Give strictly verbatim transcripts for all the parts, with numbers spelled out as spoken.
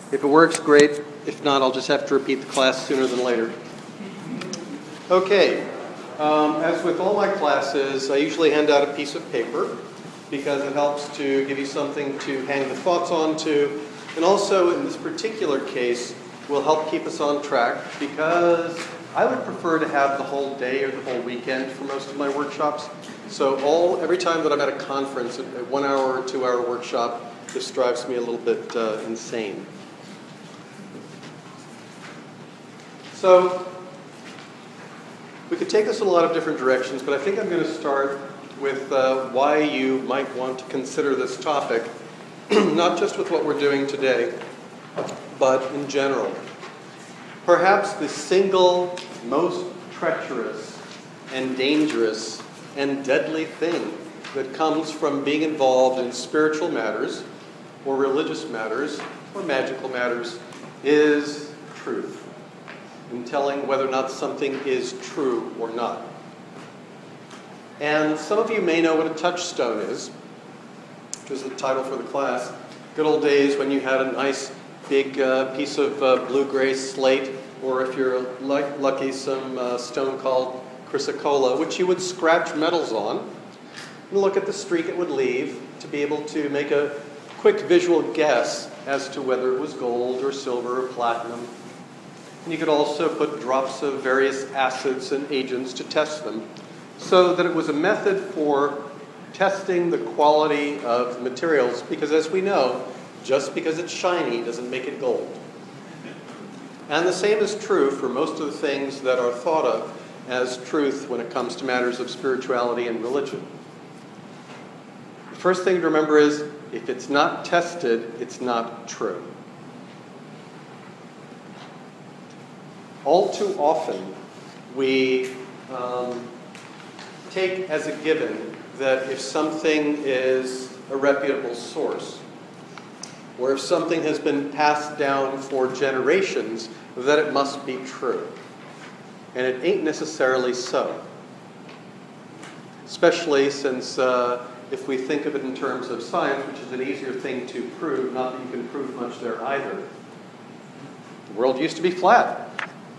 If it works, great. If not, I'll just have to repeat the class sooner than later. Okay, um, as with all my classes, I usually hand out a piece of paper because it helps to give you something to hang the thoughts onto, and also in this particular case will help keep us on track because I would prefer to have the whole day or the whole weekend for most of my workshops. So all every time that I'm at a conference, a one hour or two hour workshop, this drives me a little bit uh, insane. So we could take this in a lot of different directions, but I think I'm going to start with uh, why you might want to consider this topic, not just with what we're doing today, but in general. Perhaps the single most treacherous and dangerous and deadly thing that comes from being involved in spiritual matters or religious matters or magical matters is truth, in telling whether or not something is true or not. And some of you may know what a touchstone is, which is the title for the class. Good old days when you had a nice big uh, piece of uh, blue-gray slate, or if you're l- lucky, some uh, stone called chrysocolla, which you would scratch metals on and look at the streak it would leave to be able to make a quick visual guess as to whether it was gold or silver or platinum. And you could also put drops of various acids and agents to test them, so that it was a method for testing the quality of materials, because as we know, just because it's shiny doesn't make it gold. And the same is true for most of the things that are thought of as truth when it comes to matters of spirituality and religion. The first thing to remember is, if it's not tested, it's not true. All too often, we um, take as a given that if something is a reputable source, or if something has been passed down for generations, that it must be true. And it ain't necessarily so. Especially since uh, if we think of it in terms of science, which is an easier thing to prove, not that you can prove much there either. The world used to be flat.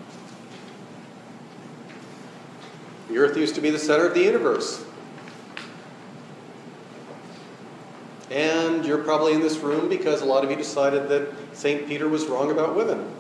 The Earth used to be the center of the universe. And you're probably in this room because a lot of you decided that Saint Peter was wrong about women.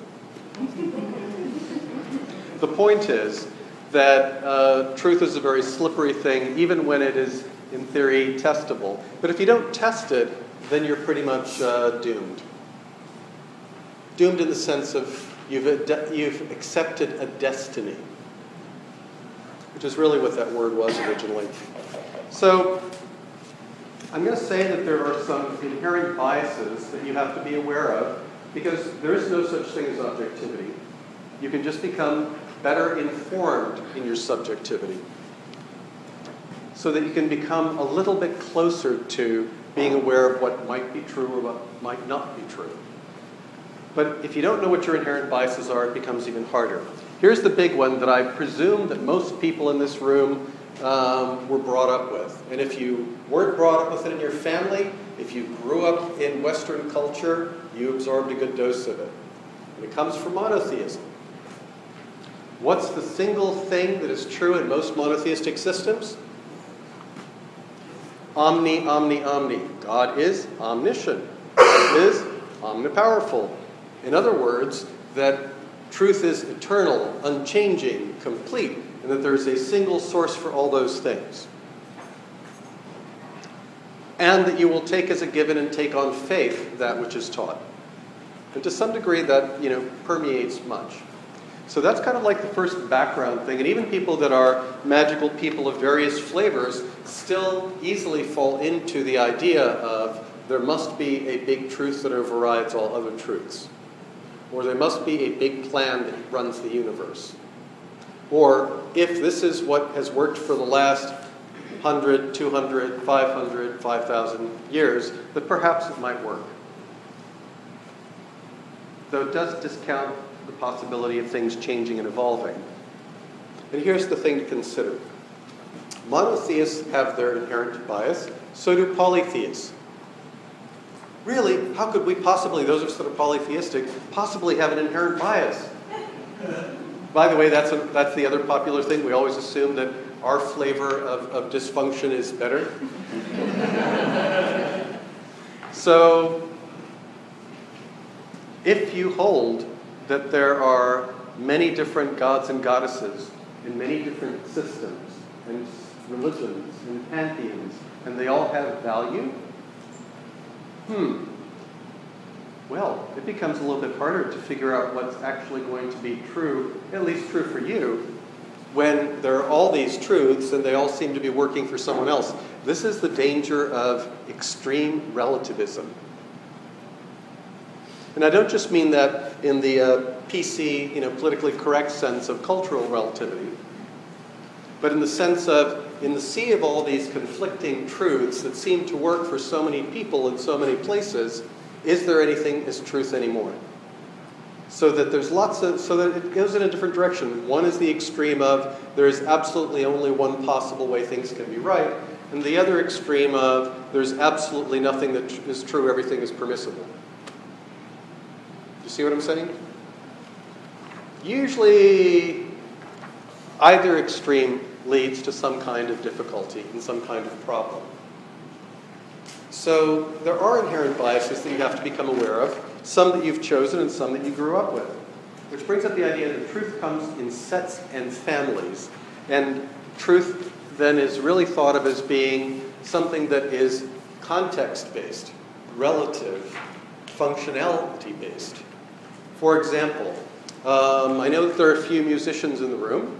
The point is that uh, truth is a very slippery thing, even when it is, in theory, testable. But if you don't test it, then you're pretty much uh, doomed. Doomed in the sense of you've, ad- you've accepted a destiny, which is really what that word was originally. So I'm going to say that there are some inherent biases that you have to be aware of, because there is no such thing as objectivity. You can just become better informed in your subjectivity, so that you can become a little bit closer to being aware of what might be true or what might not be true. But if you don't know what your inherent biases are, it becomes even harder. Here's the big one that I presume that most people in this room um, were brought up with. And if you weren't brought up with it in your family, if you grew up in Western culture, you absorbed a good dose of it. And it comes from monotheism. What's the single thing that is true in most monotheistic systems? Omni, omni, omni. God is omniscient. God is omnipowerful. In other words, that truth is eternal, unchanging, complete, and that there is a single source for all those things. And that you will take as a given and take on faith that which is taught. And to some degree that, you know, permeates much. So that's kind of like the first background thing. And even people that are magical people of various flavors still easily fall into the idea of there must be a big truth that overrides all other truths. Or there must be a big plan that runs the universe. Or if this is what has worked for the last one hundred, two hundred, five hundred, five thousand years, that perhaps it might work. Though it does discount the possibility of things changing and evolving. And here's the thing to consider. Monotheists have their inherent bias, so do polytheists. really, how could we possibly, those of us that are polytheistic, possibly have an inherent bias? By the way, that's, a, that's the other popular thing. We always assume that our flavor of, of dysfunction is better. So, if you hold that there are many different gods and goddesses in many different systems and religions and pantheons, and they all have value, hmm, well, it becomes a little bit harder to figure out what's actually going to be true, at least true for you, when there are all these truths and they all seem to be working for someone else. This is the danger of extreme relativism. And I don't just mean that in the uh, P C, you know, politically correct sense of cultural relativity, but in the sense of, in the sea of all these conflicting truths that seem to work for so many people in so many places, is there anything as truth anymore? So that there's lots of, so that it goes in a different direction. One is the extreme of, there is absolutely only one possible way things can be right, and the other extreme of, there's absolutely nothing that is true, everything is permissible. You see what I'm saying? Usually, either extreme leads to some kind of difficulty and some kind of problem. So there are inherent biases that you have to become aware of, some that you've chosen and some that you grew up with. Which brings up the idea that truth comes in sets and families. And truth then is really thought of as being something that is context-based, relative, functionality-based. For example, um, I know that there are a few musicians in the room.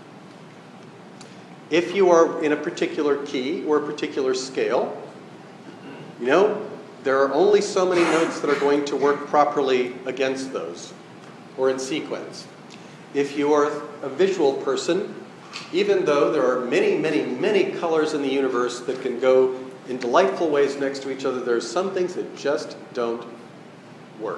If you are in a particular key or a particular scale, you know, there are only so many notes that are going to work properly against those, or in sequence. If you are a visual person, even though there are many, many, many colors in the universe that can go in delightful ways next to each other, there are some things that just don't work.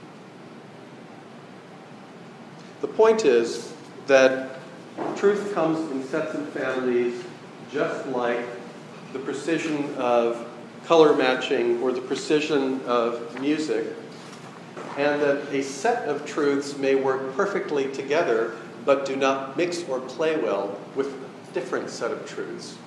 The point is that truth comes in sets and families, just like the precision of color matching or the precision of music, and that a set of truths may work perfectly together but do not mix or play well with a different set of truths.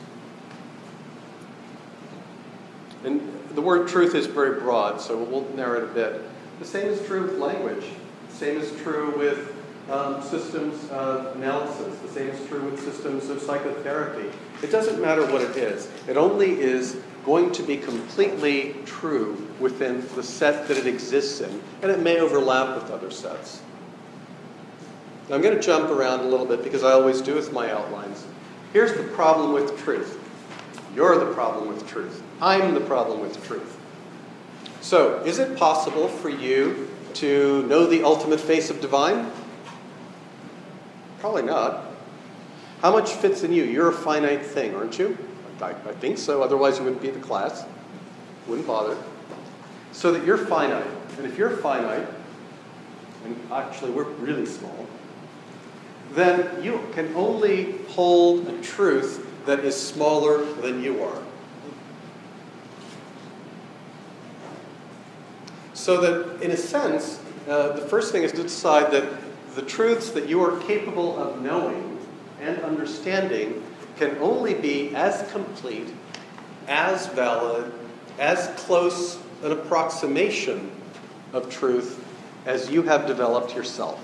And the word truth is very broad, so we'll narrow it a bit. The same is true with language. The same is true with um, systems of analysis. The same is true with systems of psychotherapy. It doesn't matter what it is. It only is going to be completely true within the set that it exists in, and it may overlap with other sets. Now, I'm going to jump around a little bit because I always do with my outlines. Here's the problem with truth. You're the problem with truth. I'm the problem with truth. So, is it possible for you to know the ultimate face of divine? Probably not. How much fits in you? You're a finite thing, aren't you? I, I think so, otherwise you wouldn't be in the class. Wouldn't bother. So that you're finite. And if you're finite, and actually we're really small, then you can only hold a truth that is smaller than you are. So that, in a sense, uh, the first thing is to decide that the truths that you are capable of knowing and understanding can only be as complete, as valid, as close an approximation of truth as you have developed yourself.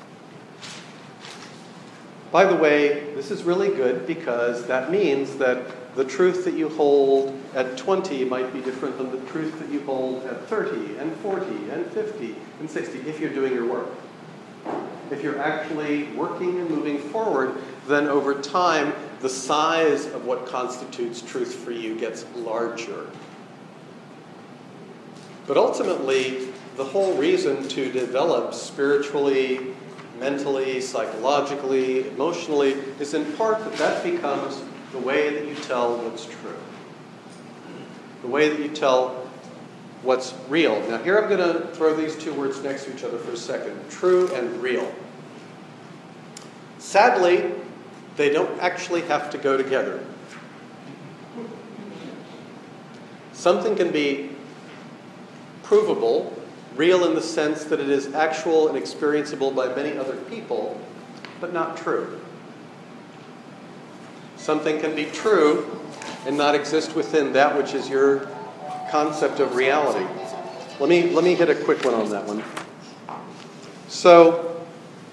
By the way, this is really good because that means that the truth that you hold at twenty might be different than the truth that you hold at thirty and forty and fifty and sixty if you're doing your work. If you're actually working and moving forward, then over time, the size of what constitutes truth for you gets larger. But ultimately, the whole reason to develop spiritually, mentally, psychologically, emotionally, is in part that that becomes the way that you tell what's true. The way that you tell what's real. Now here I'm going to throw these two words next to each other for a second. True and real. Sadly, they don't actually have to go together. Something can be provable, real in the sense that it is actual and experienceable by many other people, but not true. Something can be true and not exist within that which is your concept of reality. Let me, let me hit a quick one on that one. So,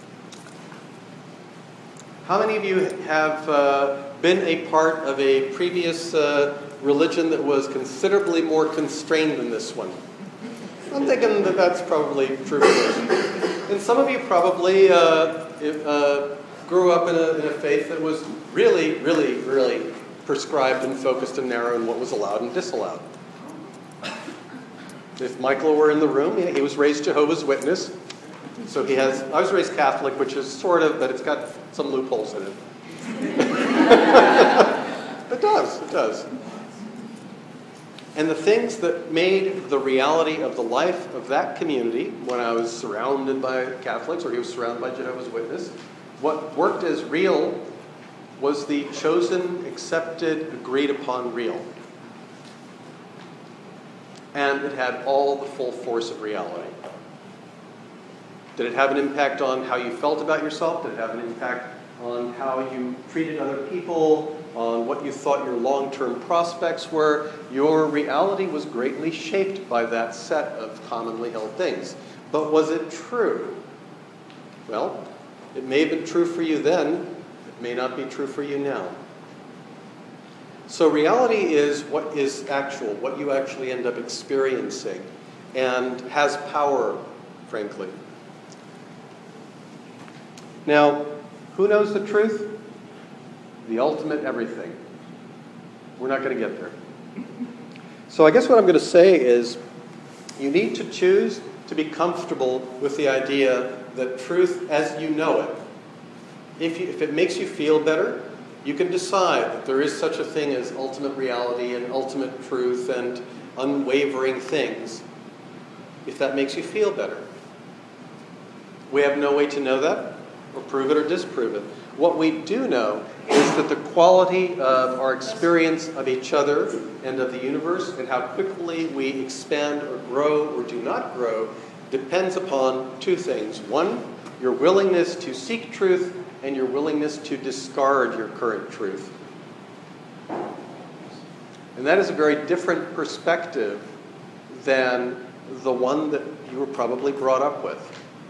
how many of you have uh, been a part of a previous uh, religion that was considerably more constrained than this one? I'm thinking that that's probably true. And some of you probably uh, uh, grew up in a, in a faith that was really, really, really prescribed and focused and narrow in what was allowed and disallowed. If Michael were in the room, he, he was raised Jehovah's Witness. So he has, I was raised Catholic, which is sort of, but it's got some loopholes in it. It does, it does. And the things that made the reality of the life of that community, when I was surrounded by Catholics, or he was surrounded by Jehovah's Witness, what worked as real was the chosen, accepted, agreed upon real. And it had all the full force of reality. Did it have an impact on how you felt about yourself? Did it have an impact on how you treated other people? On what you thought your long-term prospects were? Your reality was greatly shaped by that set of commonly held things. But was it true? Well, it may have been true for you then. It may not be true for you now. So reality is what is actual, what you actually end up experiencing, and has power, frankly. Now, who knows the truth? The ultimate everything. We're not going to get there. So I guess what I'm going to say is you need to choose to be comfortable with the idea that truth as you know it, if, you, if it makes you feel better, you can decide that there is such a thing as ultimate reality and ultimate truth and unwavering things, if that makes you feel better. We have no way to know that, or prove it or disprove it. What we do know is that the quality of our experience of each other and of the universe and how quickly we expand or grow or do not grow depends upon two things. One, your willingness to seek truth and your willingness to discard your current truth. And that is a very different perspective than the one that you were probably brought up with.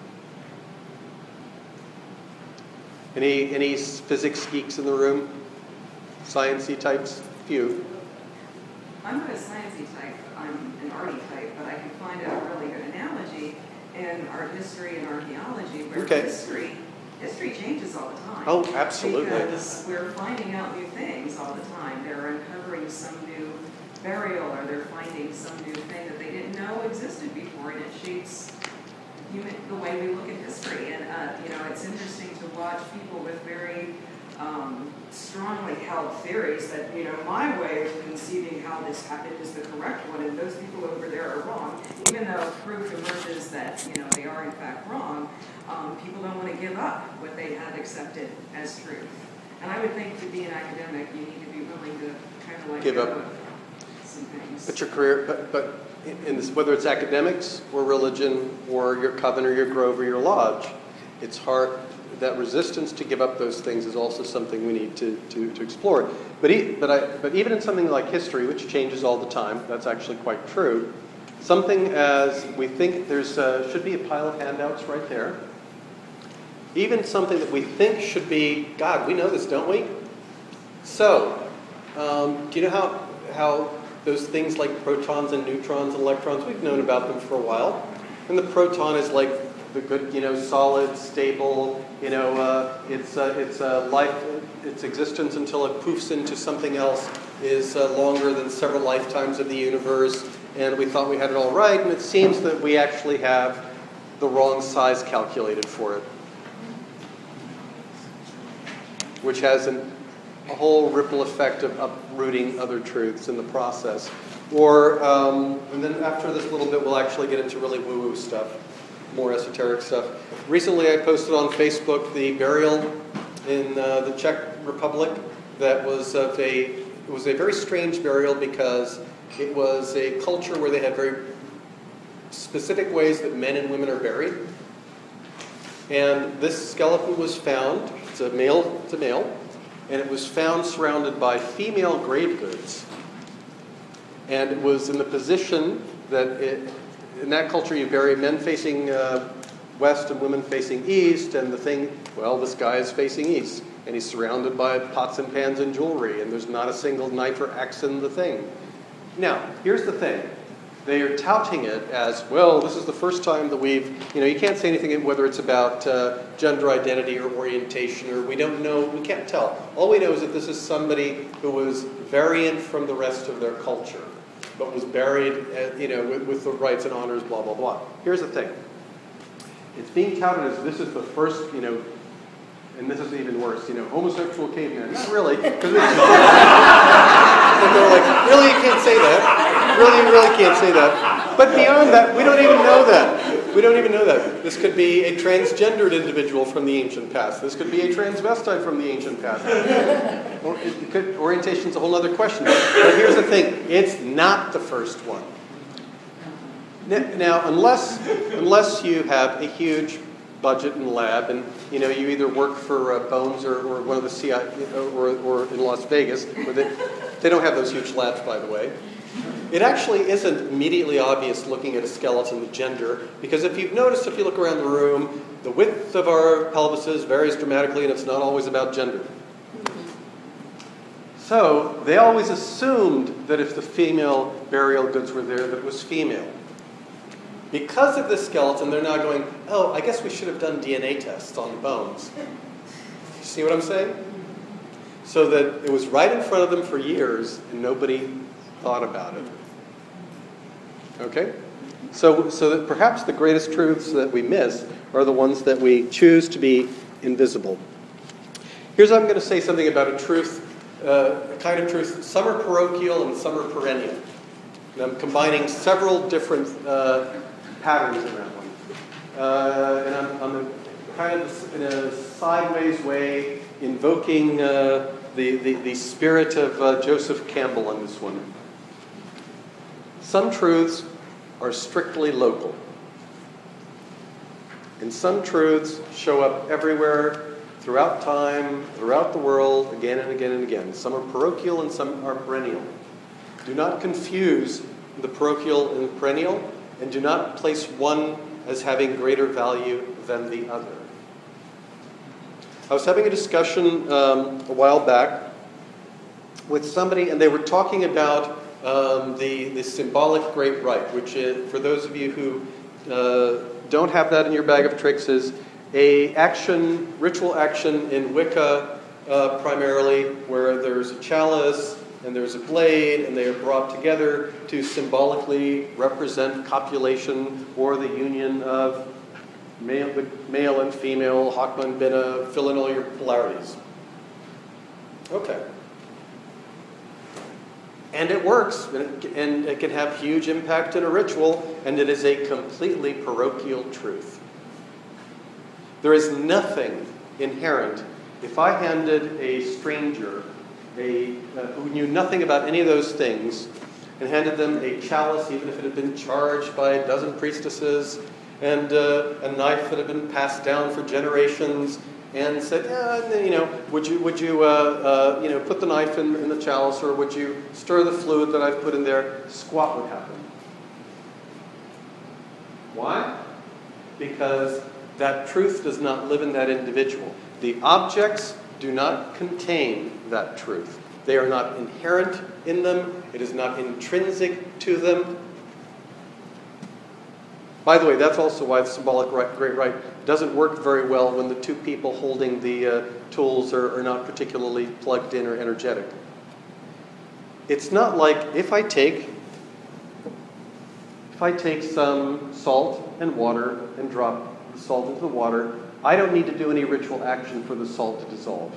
Any, any physics geeks in the room? Science-y types? Few. I'm not a sciencey type, I'm an arty type, but I can find a really good analogy in art history and archaeology, where okay. history history changes all the time. Oh, absolutely. Because we're finding out new things all the time. They're uncovering some new burial, or they're finding some new thing that they didn't know existed before, and it shapes human, the way we look at history. And uh, you know, it's interesting to watch people with very um, strongly held theories that, you know, my way of conceiving how this happened is the correct one, and those people over there are wrong. Even though proof emerges that, you know, they are in fact wrong, um, people don't want to give up what they have accepted as truth. And I would think to be an academic, you need to be willing to kind of like give up some things. But your career, but but in this, whether it's academics or religion or your coven or your grove or your lodge, it's hard. That resistance to give up those things is also something we need to, to, to explore. But, e- but, I, but even in something like history, which changes all the time, that's actually quite true, something as we think there's uh, should be a pile of handouts right there. Even something that we think should be, God, we know this, don't we? So, um, do you know how, how those things like protons and neutrons and electrons, we've known about them for a while. And the proton is like the good, you know, solid, stable, you know, uh, its uh, its uh, life, its existence until it poofs into something else is uh, longer than several lifetimes of the universe. And we thought we had it all right, and it seems that we actually have the wrong size calculated for it, which has an, a whole ripple effect of uprooting other truths in the process. Or, um, and then after this little bit, we'll actually get into really woo-woo stuff. More esoteric stuff. Recently I posted on Facebook the burial in uh, the Czech Republic that was of a, it was a very strange burial because it was a culture where they had very specific ways that men and women are buried. And this skeleton was found, it's a male, it's a male, and it was found surrounded by female grave goods. And it was in the position that it, in that culture you bury men facing uh, west and women facing east, and the thing, well, this guy is facing east, and he's surrounded by pots and pans and jewelry, and there's not a single knife or axe in the thing. Now, here's the thing. They are touting it as, well, this is the first time that we've, you know, you can't say anything whether it's about uh, gender identity or orientation, or we don't know, we can't tell. All we know is that this is somebody who was variant from the rest of their culture, but was buried, uh, you know, with, with the rights and honors, blah, blah, blah. Here's the thing. It's being touted as this is the first, you know, and this is even worse, you know, homosexual caveman. Not really. Because they're like, really, you can't say that. Really, you really can't say that. But beyond that, we don't even know that. We don't even know that. This could be a transgendered individual from the ancient past. This could be a transvestite from the ancient past. Or it could, orientation's a whole other question. But here's the thing. It's not the first one. Now, unless unless you have a huge budget and lab, and you know you either work for uh, Bones or, or one of the C I or, or in Las Vegas, where they, they don't have those huge labs, by the way. It actually isn't immediately obvious looking at a skeleton, the gender, because if you've noticed, if you look around the room, the width of our pelvises varies dramatically, and it's not always about gender. So they always assumed that if the female burial goods were there, that it was female. Because of this skeleton, they're now going, oh, I guess we should have done D N A tests on the bones. You see what I'm saying? So that it was right in front of them for years, and nobody thought about it. Okay? So, so that perhaps the greatest truths that we miss are the ones that we choose to be invisible. Here's how I'm going to say something about a truth, uh, a kind of truth. Some are parochial and some are perennial. And I'm combining several different uh, patterns in that one. Uh, and I'm, I'm kind of in a sideways way invoking uh, the, the, the spirit of uh, Joseph Campbell on this one. Some truths are strictly local. And some truths show up everywhere, throughout time, throughout the world, again and again and again. Some are parochial and some are perennial. Do not confuse the parochial and the perennial, and do not place one as having greater value than the other. I was having a discussion um, a while back with somebody, and they were talking about um, the, the symbolic great rite, which is, for those of you who uh, don't have that in your bag of tricks, is a action, ritual action in Wicca uh, primarily, where there's a chalice and there's a blade, and they are brought together to symbolically represent copulation or the union of male, male and female, Hakman Bina, fill in all your polarities. Okay. And it works, and it, and it can have huge impact in a ritual, and it is a completely parochial truth. There is nothing inherent. If I handed a stranger A, uh, who knew nothing about any of those things, and handed them a chalice, even if it had been charged by a dozen priestesses, and uh, a knife that had been passed down for generations, and said, yeah, you know, would you, would you, uh, uh, you know, put the knife in, in the chalice, or would you stir the fluid that I've put in there? Squat would happen. Why? Because that truth does not live in that individual. The objects do not contain that truth. They are not inherent in them. It is not intrinsic to them. By the way, that's also why the symbolic great rite doesn't work very well when the two people holding the uh, tools are, are not particularly plugged in or energetic. It's not like if I take if I take some salt and water and drop the salt into the water, I don't need to do any ritual action for the salt to dissolve.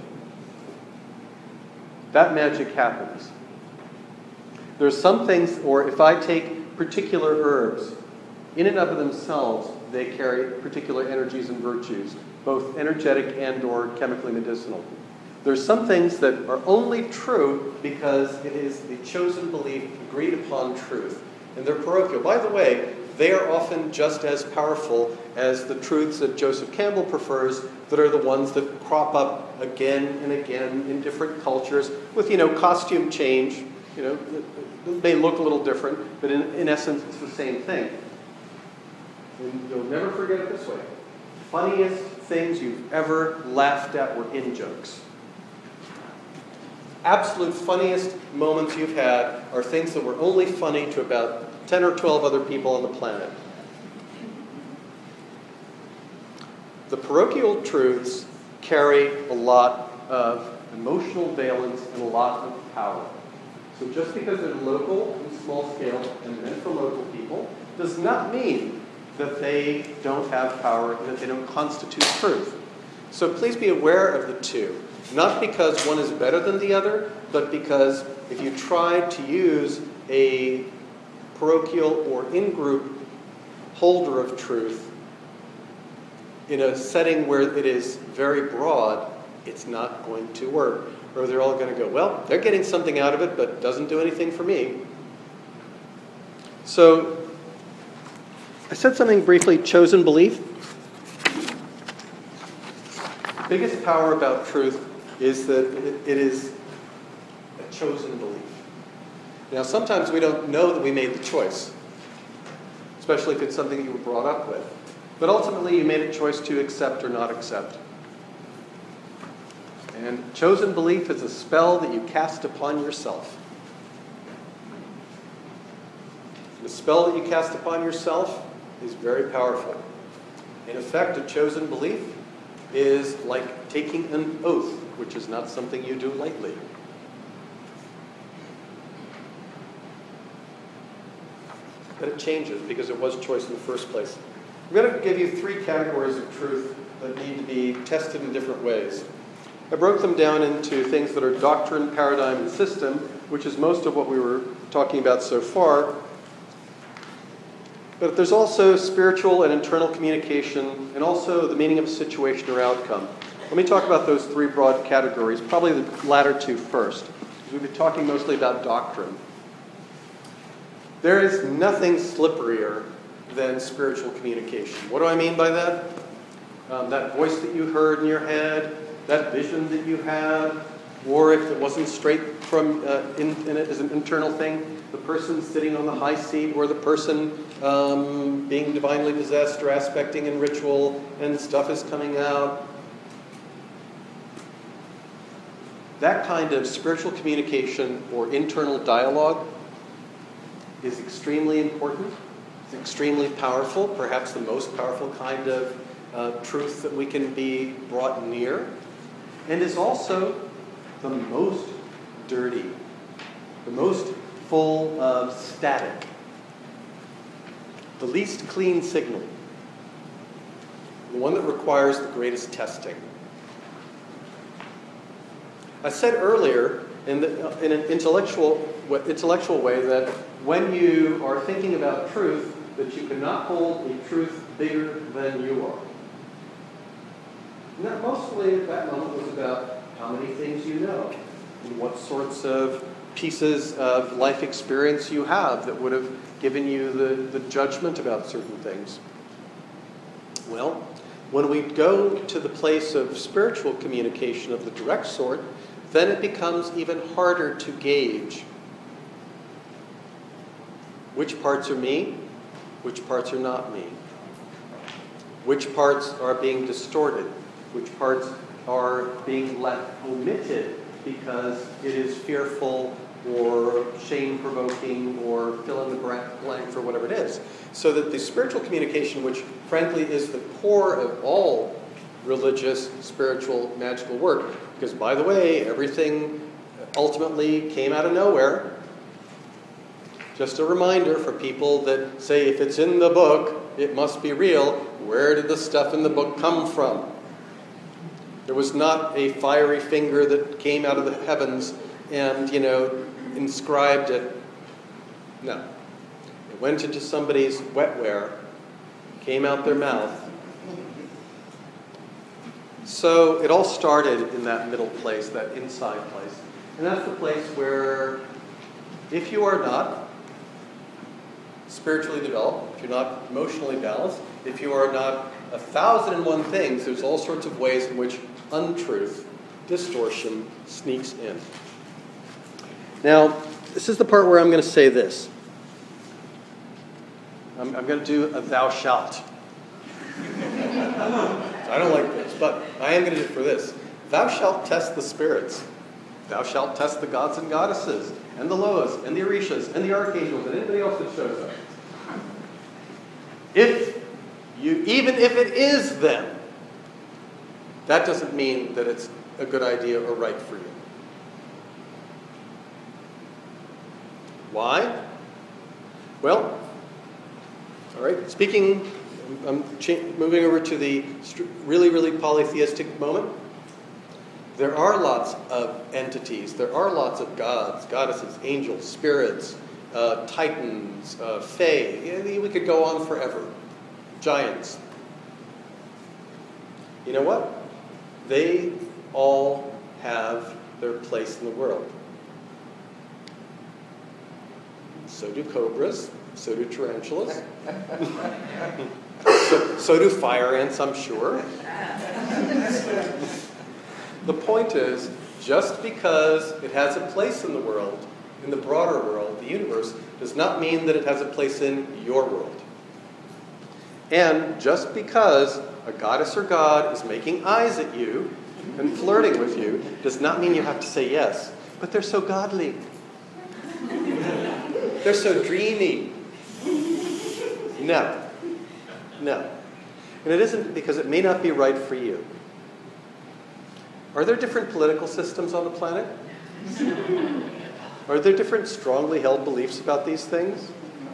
That magic happens. There's some things, or if I take particular herbs, in and of themselves, they carry particular energies and virtues, both energetic and or chemically medicinal. There's some things that are only true because it is the chosen belief, agreed upon truth. And they're parochial. By the way, they are often just as powerful as the truths that Joseph Campbell prefers, that are the ones that crop up again and again in different cultures with, you know, costume change. You know, it may look a little different, but in, in essence, it's the same thing. And you'll never forget it this way. Funniest things you've ever laughed at were in-jokes. Absolute funniest moments you've had are things that were only funny to about ten or twelve other people on the planet. The parochial truths carry a lot of emotional valence and a lot of power. So just because they're local and small scale and meant for local people does not mean that they don't have power and that they don't constitute truth. So please be aware of the two. Not because one is better than the other, but because if you try to use a parochial or in-group holder of truth in a setting where it is very broad, it's not going to work. Or they're all going to go, well, they're getting something out of it, but it doesn't do anything for me. So I said something briefly, chosen belief. The biggest power about truth is that it is a chosen belief. Now, sometimes we don't know that we made the choice, especially if it's something you were brought up with. But ultimately, you made a choice to accept or not accept. And chosen belief is a spell that you cast upon yourself. The spell that you cast upon yourself is very powerful. In effect, a chosen belief is like taking an oath, which is not something you do lightly. But it changes because it was choice in the first place. I'm going to give you three categories of truth that need to be tested in different ways. I broke them down into things that are doctrine, paradigm, and system, which is most of what we were talking about so far. But there's also spiritual and internal communication, and also the meaning of a situation or outcome. Let me talk about those three broad categories, probably the latter two first, because we've been talking mostly about doctrine. There is nothing slipperier than spiritual communication. What do I mean by that? Um, that voice that you heard in your head, that vision that you had, or if it wasn't straight from uh, in, in it as an internal thing, the person sitting on the high seat, or the person um, being divinely possessed or aspecting in ritual, and stuff is coming out. That kind of spiritual communication or internal dialogue is extremely important. It's extremely powerful, perhaps the most powerful kind of uh, truth that we can be brought near, and is also the most dirty, the most full of static, the least clean signal, the one that requires the greatest testing. I said earlier in, the, in an intellectual, intellectual way that when you are thinking about truth, that you cannot hold a truth bigger than you are. And that mostly at that moment was about how many things you know, and what sorts of pieces of life experience you have that would have given you the, the judgment about certain things. Well, when we go to the place of spiritual communication of the direct sort, then it becomes even harder to gauge which parts are me, which parts are not me, which parts are being distorted, which parts are being left omitted because it is fearful or shame-provoking or fill in the blank for whatever it is. So that the spiritual communication, which frankly is the core of all religious, spiritual, magical work, because by the way, everything ultimately came out of nowhere. Just a reminder for people that say if it's in the book, it must be real. Where did the stuff in the book come from? There was not a fiery finger that came out of the heavens and, you know, inscribed it. No. It went into somebody's wetware, came out their mouth. So it all started in that middle place, that inside place. And that's the place where, if you are not spiritually developed, if you're not emotionally balanced, if you are not a thousand and one things, there's all sorts of ways in which untruth, distortion, sneaks in. Now, this is the part where I'm going to say this. I'm, I'm going to do a thou shalt. I don't like this, but I am going to do it for this. Thou shalt test the spirits. Thou shalt test the gods and goddesses, and the Loas, and the Orishas, and the archangels, and anybody else that shows up. If you, even if it is them, that doesn't mean that it's a good idea or right for you. Why? Well, all right, speaking, I'm cha- moving over to the really, really polytheistic moment. There are lots of entities. There are lots of gods, goddesses, angels, spirits, uh, titans, uh, fae. We could go on forever. Giants. You know what? They all have their place in the world. So do cobras. So do tarantulas. so, so do fire ants, I'm sure. The point is, just because it has a place in the world, in the broader world, the universe, does not mean that it has a place in your world. And just because a goddess or god is making eyes at you and flirting with you, does not mean you have to say yes. But they're so godly. They're so dreamy. No. No. And it isn't because it may not be right for you. Are there different political systems on the planet? Are there different strongly held beliefs about these things?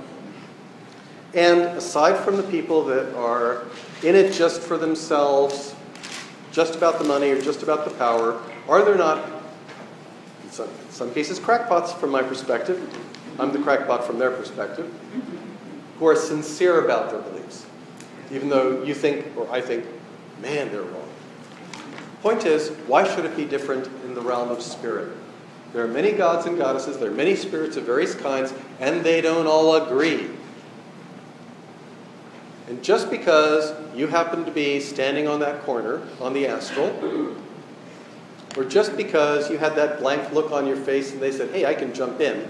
And aside from the people that are in it just for themselves, just about the money or just about the power, are there not, in some, in some cases, crackpots from my perspective, I'm the crackpot from their perspective, who are sincere about their beliefs, even though you think, or I think, man, they're wrong. Point is, why should it be different in the realm of spirit? There are many gods and goddesses, there are many spirits of various kinds, and they don't all agree. And just because you happen to be standing on that corner, on the astral, or just because you had that blank look on your face and they said, hey, I can jump in,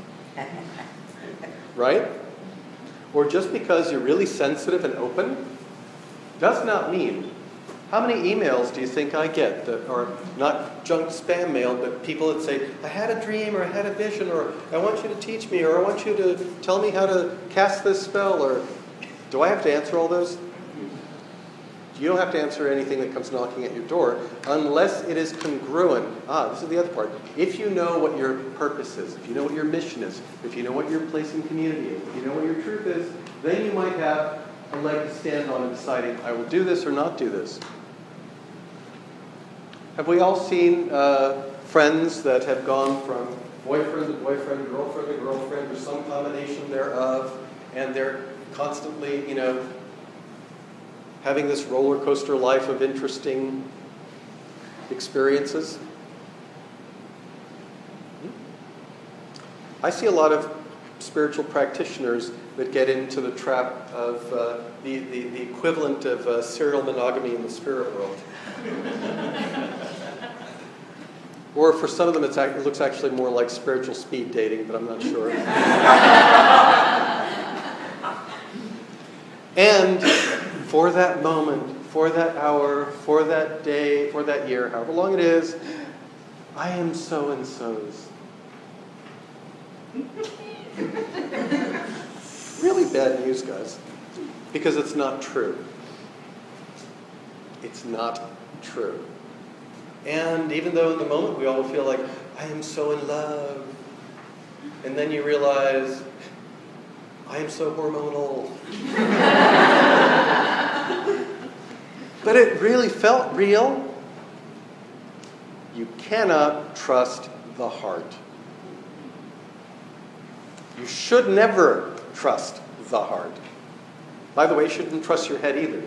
right? Or just because you're really sensitive and open, does not mean. How many emails do you think I get that are not junk spam mail, but people that say, I had a dream, or I had a vision, or I want you to teach me, or I want you to tell me how to cast this spell, or do I have to answer all those? You don't have to answer anything that comes knocking at your door unless it is congruent. Ah, this is the other part. If you know what your purpose is, if you know what your mission is, if you know what your place in community is, if you know what your truth is, then you might have a leg to stand on in deciding, I will do this or not do this. Have we all seen uh, friends that have gone from boyfriend to boyfriend, girlfriend to girlfriend, or some combination thereof, and they're constantly, you know, having this roller coaster life of interesting experiences? I see a lot of spiritual practitioners that get into the trap of uh, the, the, the equivalent of uh, serial monogamy in the spirit world. Or for some of them, it's act- it looks actually more like spiritual speed dating, but I'm not sure. And for that moment, for that hour, for that day, for that year, however long it is, I am so-and-so's. Really bad news, guys, because it's not true. It's not true. And even though in the moment we all feel like, I am so in love, and then you realize, I am so hormonal. But it really felt real. You cannot trust the heart. You should never trust the heart. By the way, you shouldn't trust your head either.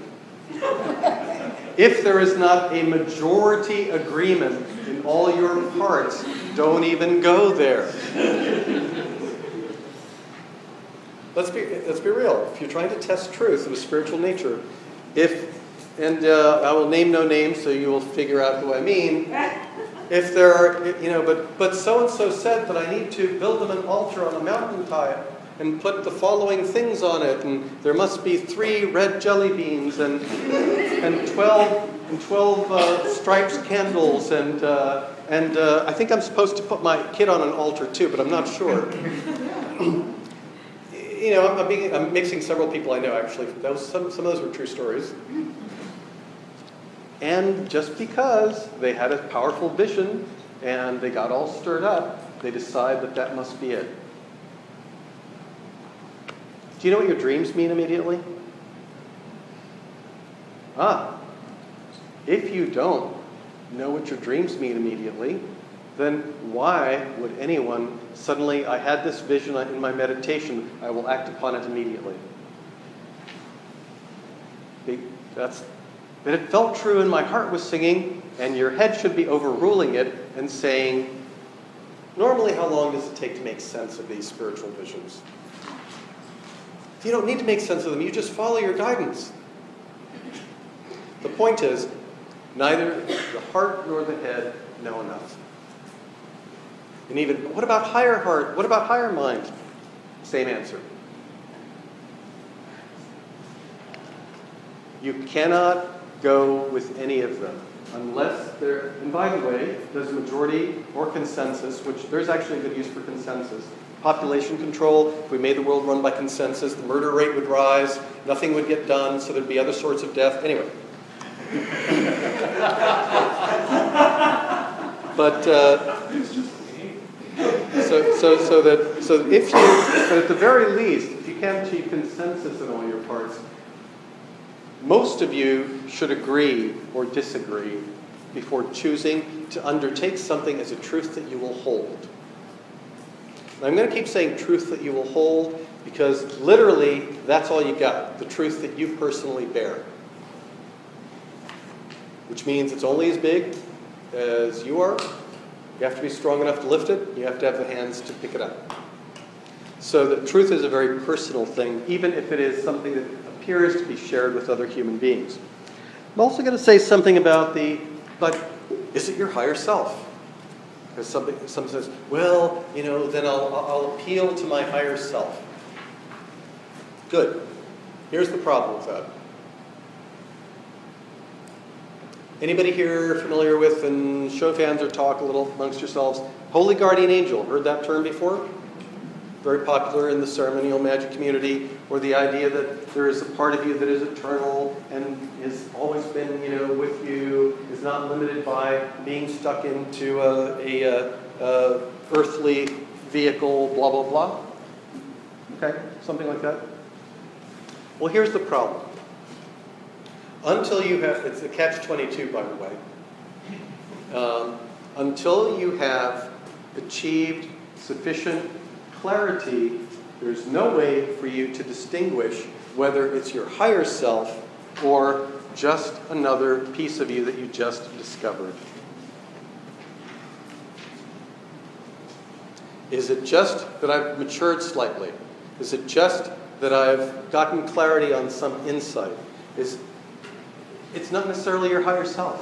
If there is not a majority agreement in all your parts, don't even go there. let's be let's be real. If you're trying to test truth of a spiritual nature, if and uh, I will name no names, so you will figure out who I mean. If there are, you know, but but so and so said that I need to build them an altar on a mountaintop and put the following things on it, and there must be three red jelly beans and and twelve and twelve uh, stripes candles, and uh, and uh, I think I'm supposed to put my kid on an altar too, but I'm not sure. You know, I'm, I'm, being, I'm mixing several people I know, actually. Those, some, some of those were true stories. And just because they had a powerful vision and they got all stirred up, they decide that that must be it. Do you know what your dreams mean immediately? Ah, if you don't know what your dreams mean immediately, then why would anyone suddenly, I had this vision in my meditation, I will act upon it immediately? That's, that it felt true and my heart was singing, and your head should be overruling it and saying, normally how long does it take to make sense of these spiritual visions? You don't need to make sense of them, you just follow your guidance. The point is, neither the heart nor the head know enough. And even, what about higher heart? What about higher mind? Same answer. You cannot go with any of them unless they're, and by the way, there's majority or consensus, which there's actually a good use for consensus. Population control, if we made the world run by consensus, the murder rate would rise, nothing would get done, so there'd be other sorts of death. Anyway. But, uh, So, so, so that, so if you, but at the very least, if you can achieve consensus in all your parts, most of you should agree or disagree before choosing to undertake something as a truth that you will hold. And I'm going to keep saying truth that you will hold because literally that's all you got, the truth that you personally bear. Which means it's only as big as you are. You have to be strong enough to lift it. You have to have the hands to pick it up. So the truth is a very personal thing, even if it is something that appears to be shared with other human beings. I'm also going to say something about the, but is it your higher self? Because somebody, someone says, well, you know, then I'll, I'll appeal to my higher self. Good. Here's the problem with that. Anybody here familiar with, and show of hands or talk a little amongst yourselves, Holy Guardian Angel? Heard that term before? Very popular in the ceremonial magic community, or the idea that there is a part of you that is eternal and has always been, you know, with you, is not limited by being stuck into a, a, a, a earthly vehicle, blah, blah, blah. Okay, something like that. Well, here's the problem. Until you have, it's a catch twenty-two, by the way. Um, until you have achieved sufficient clarity, there's no way for you to distinguish whether it's your higher self or just another piece of you that you just discovered. Is it just that I've matured slightly? Is it just that I've gotten clarity on some insight? Is It's not necessarily your higher self.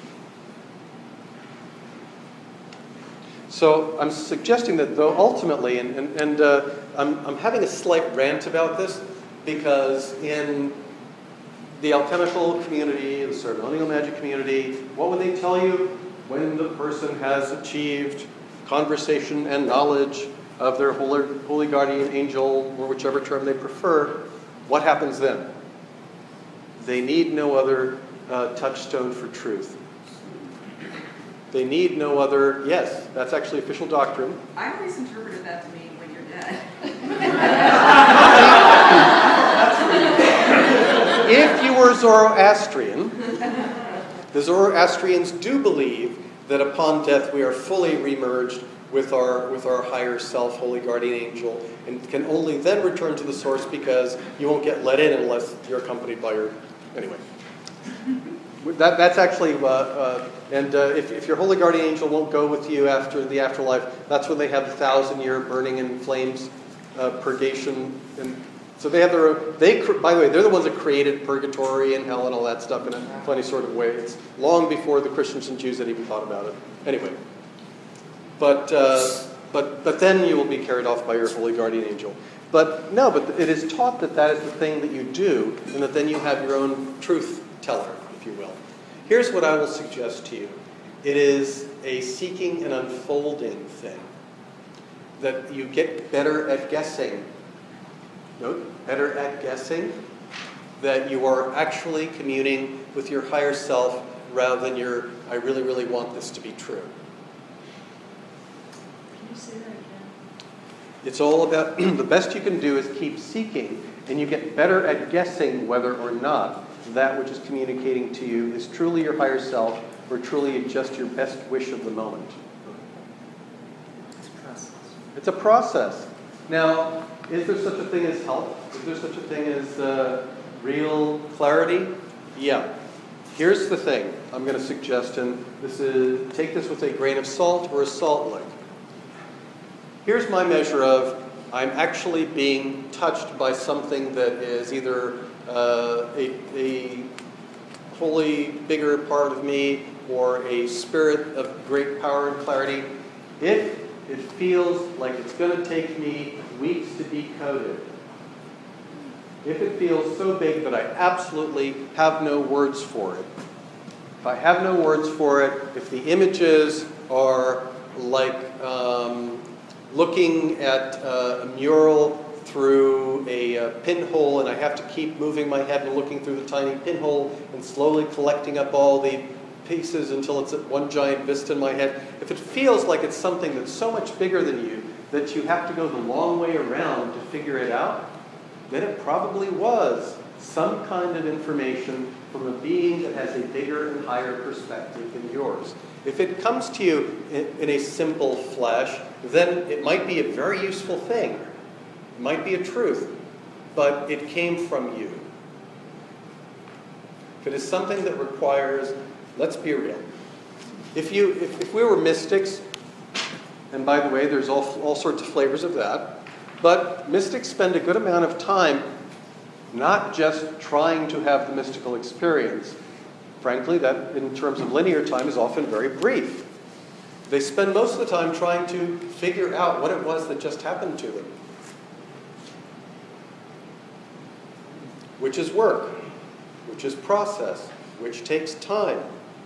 So I'm suggesting that though ultimately, and, and, and uh, I'm, I'm having a slight rant about this, because in the alchemical community, the ceremonial magic community, what would they tell you when the person has achieved conversation and knowledge of their holy, holy guardian angel, or whichever term they prefer? What happens then? They need no other uh, touchstone for truth. They need no other, yes, that's actually official doctrine. I always interpreted that to mean when you're dead. If you were Zoroastrian, the Zoroastrians do believe that upon death we are fully remerged with our with our higher self, holy guardian angel, and can only then return to the source because you won't get let in unless you're accompanied by your... Anyway. That, that's actually, uh, uh, and uh, if, if your holy guardian angel won't go with you after the afterlife, that's when they have the thousand-year burning in flames uh, uh, purgation. And so they have their own, they, by the way, they're the ones that created purgatory and hell and all that stuff in a funny sort of way. It's long before the Christians and Jews had even thought about it. Anyway. But, uh, but, but then you will be carried off by your holy guardian angel. But no, but it is taught that that is the thing that you do, and that then you have your own truth teller, if you will. Here's what I will suggest to you. It is a seeking and unfolding thing. That you get better at guessing. Note, better at guessing. That you are actually communing with your higher self rather than your, I really, really want this to be true. Can you say that again? It's all about, the best you can do is keep seeking, and you get better at guessing whether or not that which is communicating to you is truly your higher self or truly just your best wish of the moment. It's a process. It's a process. Now, is there such a thing as help? Is there such a thing as uh, real clarity? Yeah. Here's the thing I'm going to suggest, and this is, take this with a grain of salt or a salt lick. Here's my measure of I'm actually being touched by something that is either uh, a, a wholly bigger part of me or a spirit of great power and clarity. If it feels like it's going to take me weeks to decode it, if it feels so big that I absolutely have no words for it, if I have no words for it, if the images are like um, looking at uh, a mural through a uh, pinhole, and I have to keep moving my head and looking through the tiny pinhole and slowly collecting up all the pieces until it's at one giant vista in my head. If it feels like it's something that's so much bigger than you that you have to go the long way around to figure it out, then it probably was some kind of information from a being that has a bigger and higher perspective than yours. If it comes to you in, in a simple flash, then it might be a very useful thing. It might be a truth, but it came from you. If it is something that requires, let's be real. If you, if, if we were mystics, and by the way, there's all, all sorts of flavors of that, but mystics spend a good amount of time not just trying to have the mystical experience. Frankly, that in terms of linear time is often very brief. They spend most of the time trying to figure out what it was that just happened to them. Which is work, which is process, which takes time.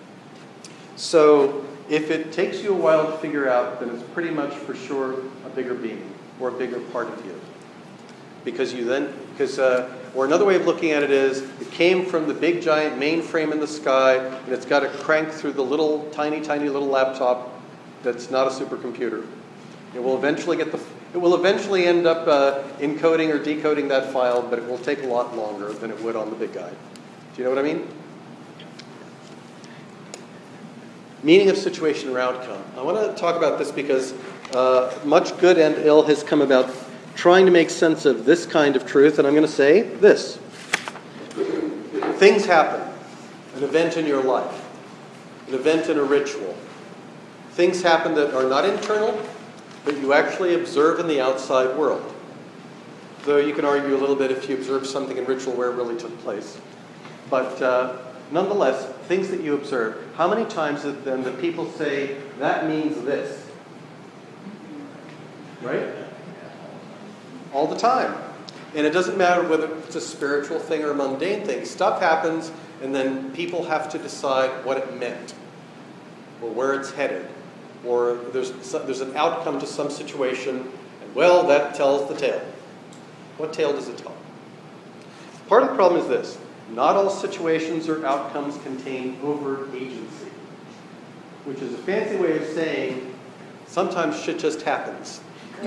So if it takes you a while to figure out, then it's pretty much for sure a bigger being or a bigger part of you. Because you then, because, uh, or another way of looking at it is, it came from the big giant mainframe in the sky, and it's got to crank through the little, tiny, tiny little laptop that's not a supercomputer. It will eventually get the, it will eventually end up uh, encoding or decoding that file, but it will take a lot longer than it would on the big guy. Do you know what I mean? Meaning of situation or outcome. I want to talk about this because uh, much good and ill has come about trying to make sense of this kind of truth, and I'm going to say this. Things happen. An event in your life. An event in a ritual. Things happen that are not internal, but you actually observe in the outside world. Though you can argue a little bit if you observe something in ritual where it really took place. But uh, nonetheless, things that you observe. How many times then the people say, that means this? Right? All the time. And it doesn't matter whether it's a spiritual thing or a mundane thing. Stuff happens, and then people have to decide what it meant, or where it's headed, or there's there's an outcome to some situation, and well, that tells the tale. What tale does it tell? Part of the problem is this. Not all situations or outcomes contain overt agency, which is a fancy way of saying sometimes shit just happens.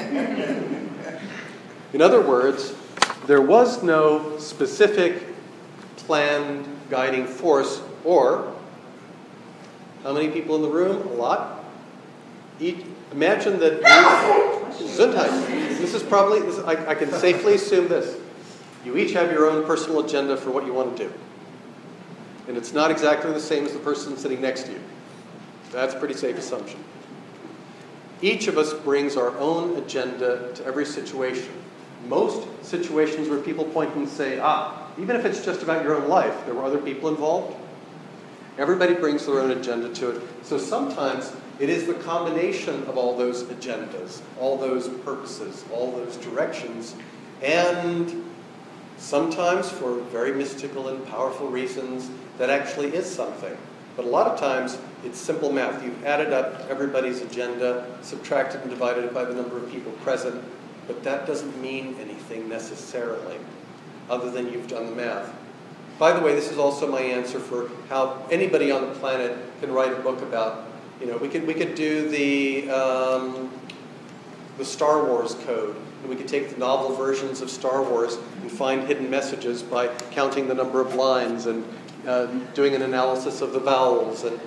In other words, there was no specific planned guiding force, or how many people in the room? A lot. Each, imagine that you, Gesundheit. This is probably, this, I, I can safely assume this. You each have your own personal agenda for what you want to do. And it's not exactly the same as the person sitting next to you. That's a pretty safe assumption. Each of us brings our own agenda to every situation. most situations where people point and say, ah, even if it's just about your own life, there were other people involved. Everybody brings their own agenda to it. So sometimes it is the combination of all those agendas, all those purposes, all those directions, and sometimes for very mystical and powerful reasons that actually is something. But a lot of times it's simple math. You've added up everybody's agenda, subtracted and divided it by the number of people present, but that doesn't mean anything necessarily, other than you've done the math. By the way, this is also my answer for how anybody on the planet can write a book about, you know, we could we could do the um, the Star Wars code, and we could take the novel versions of Star Wars and find hidden messages by counting the number of lines and uh, doing an analysis of the vowels. And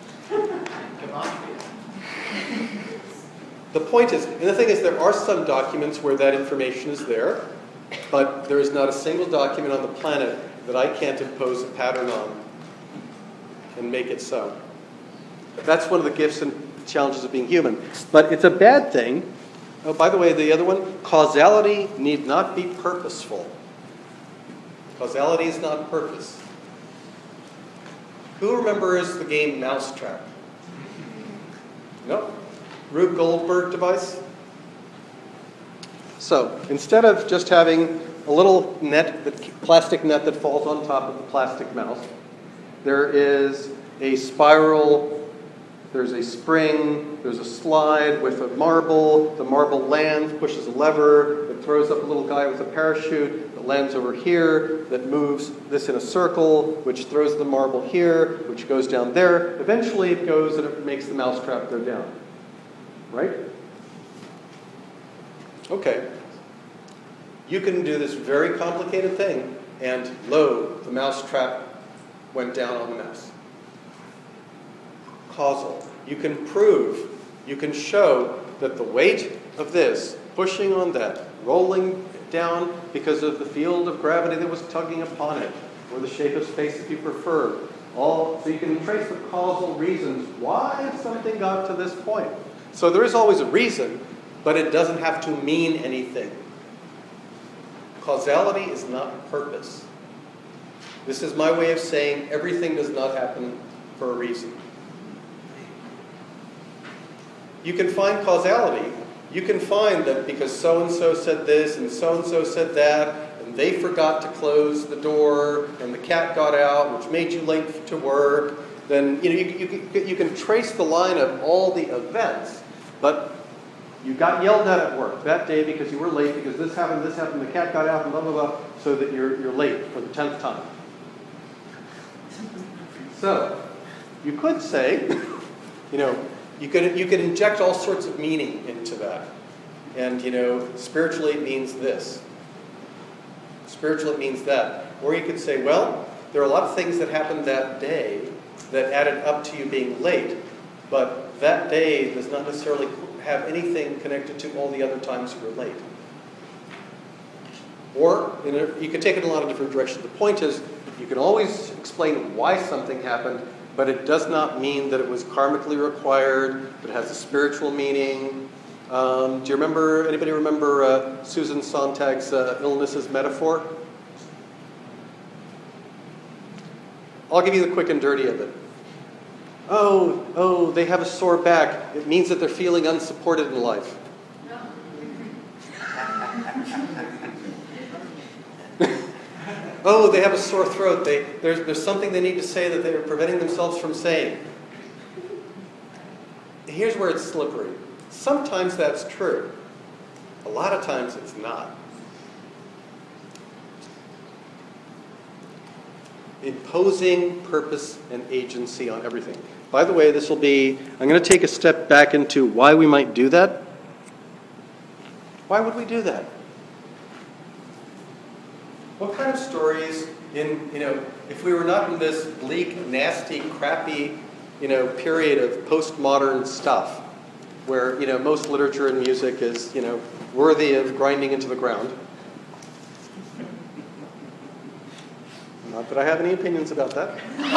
the point is, and the thing is, there are some documents where that information is there, but there is not a single document on the planet that I can't impose a pattern on and make it so. That's one of the gifts and challenges of being human. But it's a bad thing. Oh, by the way, the other one, causality need not be purposeful. Causality is not purpose. Who remembers the game Mousetrap? No? Rube Goldberg device? So, instead of just having a little net, that, plastic net that falls on top of the plastic mouse, there is a spiral, there's a spring, there's a slide with a marble, the marble lands, pushes a lever, it throws up a little guy with a parachute that lands over here, that moves this in a circle, which throws the marble here, which goes down there. Eventually it goes and it makes the mousetrap go down. Right? Okay. You can do this very complicated thing, and lo, the mousetrap went down on the mouse. Causal. You can prove, you can show that the weight of this, pushing on that, rolling down because of the field of gravity that was tugging upon it, or the shape of space if you prefer. All, so you can trace the causal reasons why something got to this point. So there is always a reason, but it doesn't have to mean anything. Causality is not purpose. This is my way of saying everything does not happen for a reason. You can find causality. You can find that because so-and-so said this and so-and-so said that, and they forgot to close the door, and the cat got out, which made you late to work, then you know you, you, you can trace the line of all the events, but you got yelled at at work that day because you were late, because this happened, this happened, the cat got out, and blah, blah, blah, so that you're, you're late for the tenth time. So, you could say, you know, you could, you could inject all sorts of meaning into that. And, you know, spiritually it means this. Spiritually it means that. Or you could say, well, there are a lot of things that happened that day that added up to you being late, but that day does not necessarily have anything connected to all the other times you were late. Or, you know, you can take it in a lot of different directions. The point is, you can always explain why something happened, but it does not mean that it was karmically required, but it has a spiritual meaning. Um, do you remember, anybody remember uh, Susan Sontag's uh, illnesses metaphor? I'll give you the quick and dirty of it. Oh, oh, they have a sore back. It means that they're feeling unsupported in life. Oh, they have a sore throat. They, there's, there's something they need to say that they're preventing themselves from saying. Here's where it's slippery. Sometimes that's true. A lot of times it's not. Imposing purpose and agency on everything. By the way, this will be, I'm going to take a step back into why we might do that. Why would we do that? What kind of stories in, you know, if we were not in this bleak, nasty, crappy, you know, period of postmodern stuff, where, you know, most literature and music is, you know, worthy of grinding into the ground. Not that I have any opinions about that.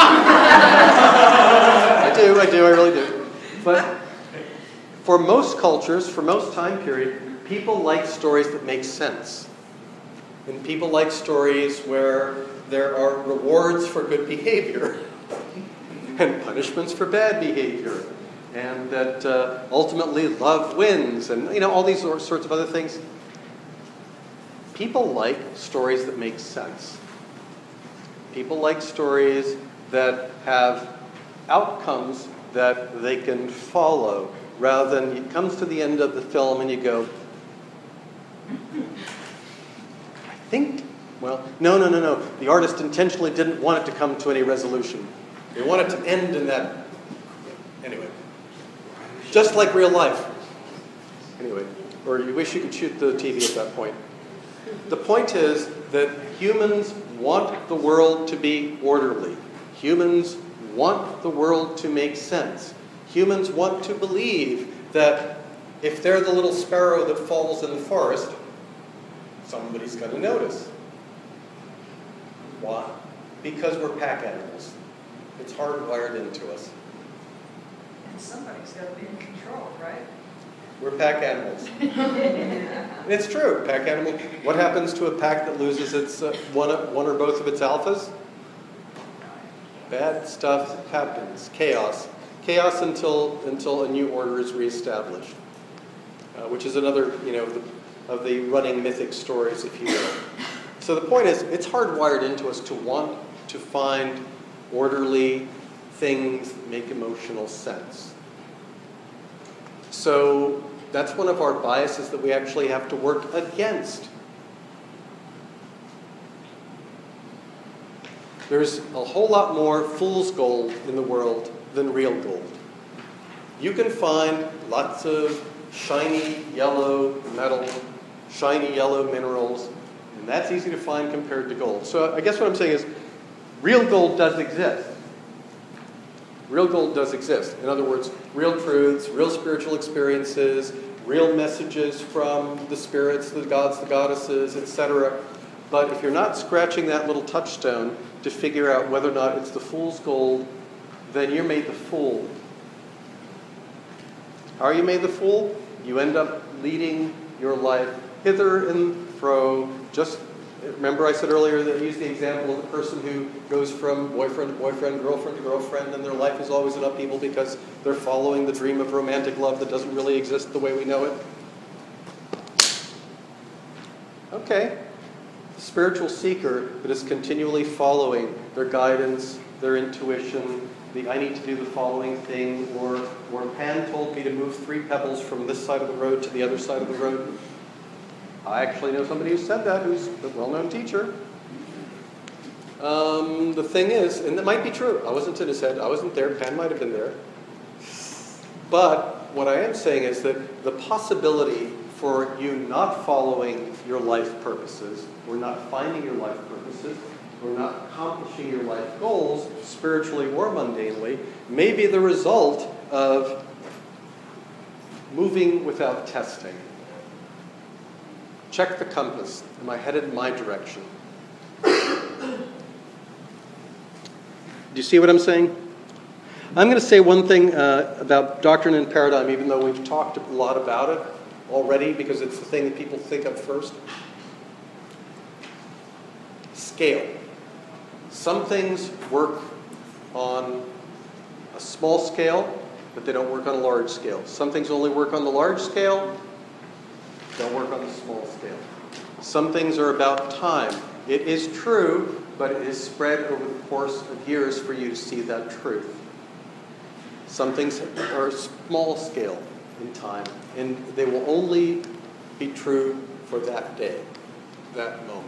I do, I do, I really do. But for most cultures, for most time period, people like stories that make sense. And people like stories where there are rewards for good behavior and punishments for bad behavior. And that uh, ultimately love wins, and you know, all these sorts of other things. People like stories that make sense. People like stories that have outcomes that they can follow, rather than it comes to the end of the film and you go, I think, well, no, no, no, no. The artist intentionally didn't want it to come to any resolution. They want it to end in that, anyway. Just like real life. Anyway, or you wish you could shoot the T V at that point. The point is that humans want the world to be orderly. Humans want the world to make sense. Humans want to believe that if they're the little sparrow that falls in the forest, somebody's going to notice. Why? Because we're pack animals. It's hardwired into us. And somebody's got to be in control, right? We're pack animals. It's true, pack animal. What happens to a pack that loses its uh, one, one or both of its alphas? Bad stuff happens. Chaos. Chaos until until a new order is reestablished, uh, which is another, you know, the, of the running mythic stories, if you will. So the point is, it's hardwired into us to want to find orderly things that make emotional sense. So that's one of our biases that we actually have to work against. There's a whole lot more fool's gold in the world than real gold. You can find lots of shiny yellow metal, shiny yellow minerals, and that's easy to find compared to gold. So I guess what I'm saying is, real gold does exist. Real gold does exist. In other words, real truths, real spiritual experiences, real messages from the spirits, the gods, the goddesses, et cetera. But if you're not scratching that little touchstone to figure out whether or not it's the fool's gold, then you're made the fool. How are you made the fool? You end up leading your life hither and fro. Just remember I said earlier that I used the example of the person who goes from boyfriend to boyfriend, girlfriend to girlfriend, and their life is always in upheaval because they're following the dream of romantic love that doesn't really exist the way we know it. Okay. The spiritual seeker that is continually following their guidance, their intuition, the I need to do the following thing, or, or Pan told me to move three pebbles from this side of the road to the other side of the road. I actually know somebody who said that, who's a well-known teacher. Um, the thing is, and it might be true, I wasn't in his head, I wasn't there, Pan might have been there. But what I am saying is that the possibility for you not following your life purposes, or not finding your life purposes, or not accomplishing your life goals, spiritually or mundanely, may be the result of moving without testing. Check the compass. Am I headed in my direction? Do you see what I'm saying? I'm going to say one thing uh, about doctrine and paradigm, even though we've talked a lot about it already, because it's the thing that people think of first. Scale. Some things work on a small scale, but they don't work on a large scale. Some things only work on the large scale, don't work on the small scale. Some things are about time. It is true, but it is spread over the course of years for you to see that truth. Some things are small scale in time, and they will only be true for that day, that moment.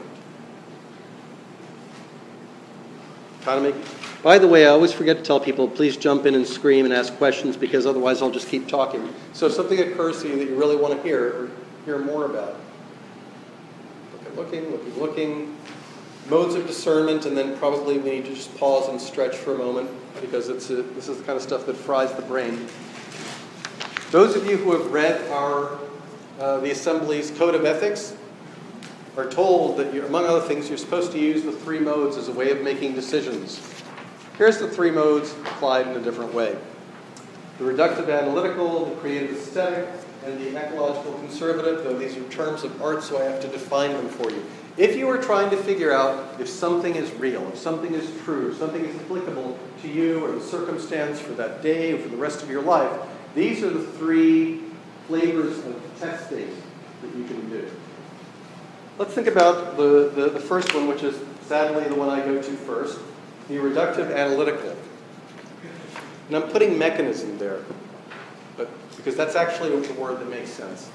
Try to make. By the way, I always forget to tell people, please jump in and scream and ask questions, because otherwise I'll just keep talking. So if something occurs to you that you really want to hear or hear more about, looking, looking, looking, looking. Modes of discernment, and then probably we need to just pause and stretch for a moment, because it's a, this is the kind of stuff that fries the brain. Those of you who have read our uh, the Assembly's Code of Ethics are told that, you're, among other things, you're supposed to use the three modes as a way of making decisions. Here's the three modes applied in a different way. The reductive analytical, the creative aesthetic, and the ecological conservative, though these are terms of art, so I have to define them for you. If you are trying to figure out if something is real, if something is true, if something is applicable to you or the circumstance for that day or for the rest of your life, these are the three flavors of testing that you can do. Let's think about the, the, the first one, which is sadly the one I go to first, the reductive analytical. And I'm putting mechanism there, but because that's actually the word that makes sense.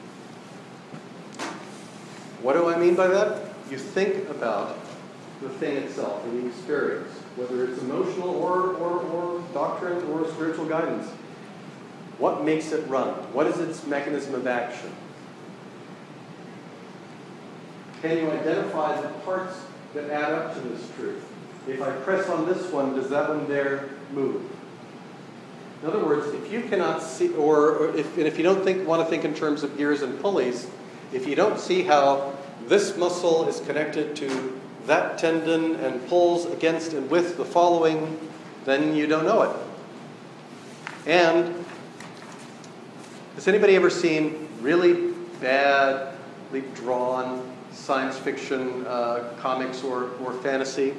What do I mean by that? You think about the thing itself, or the experience, whether it's emotional or, or, or doctrine or spiritual guidance. What makes it run? What is its mechanism of action? Can you identify the parts that add up to this truth? If I press on this one, does that one there move? In other words, if you cannot see, or, or if, and if you don't think, want to think in terms of gears and pulleys, if you don't see how this muscle is connected to that tendon and pulls against and with the following, then you don't know it. And has anybody ever seen really badly drawn science fiction uh, comics or, or fantasy?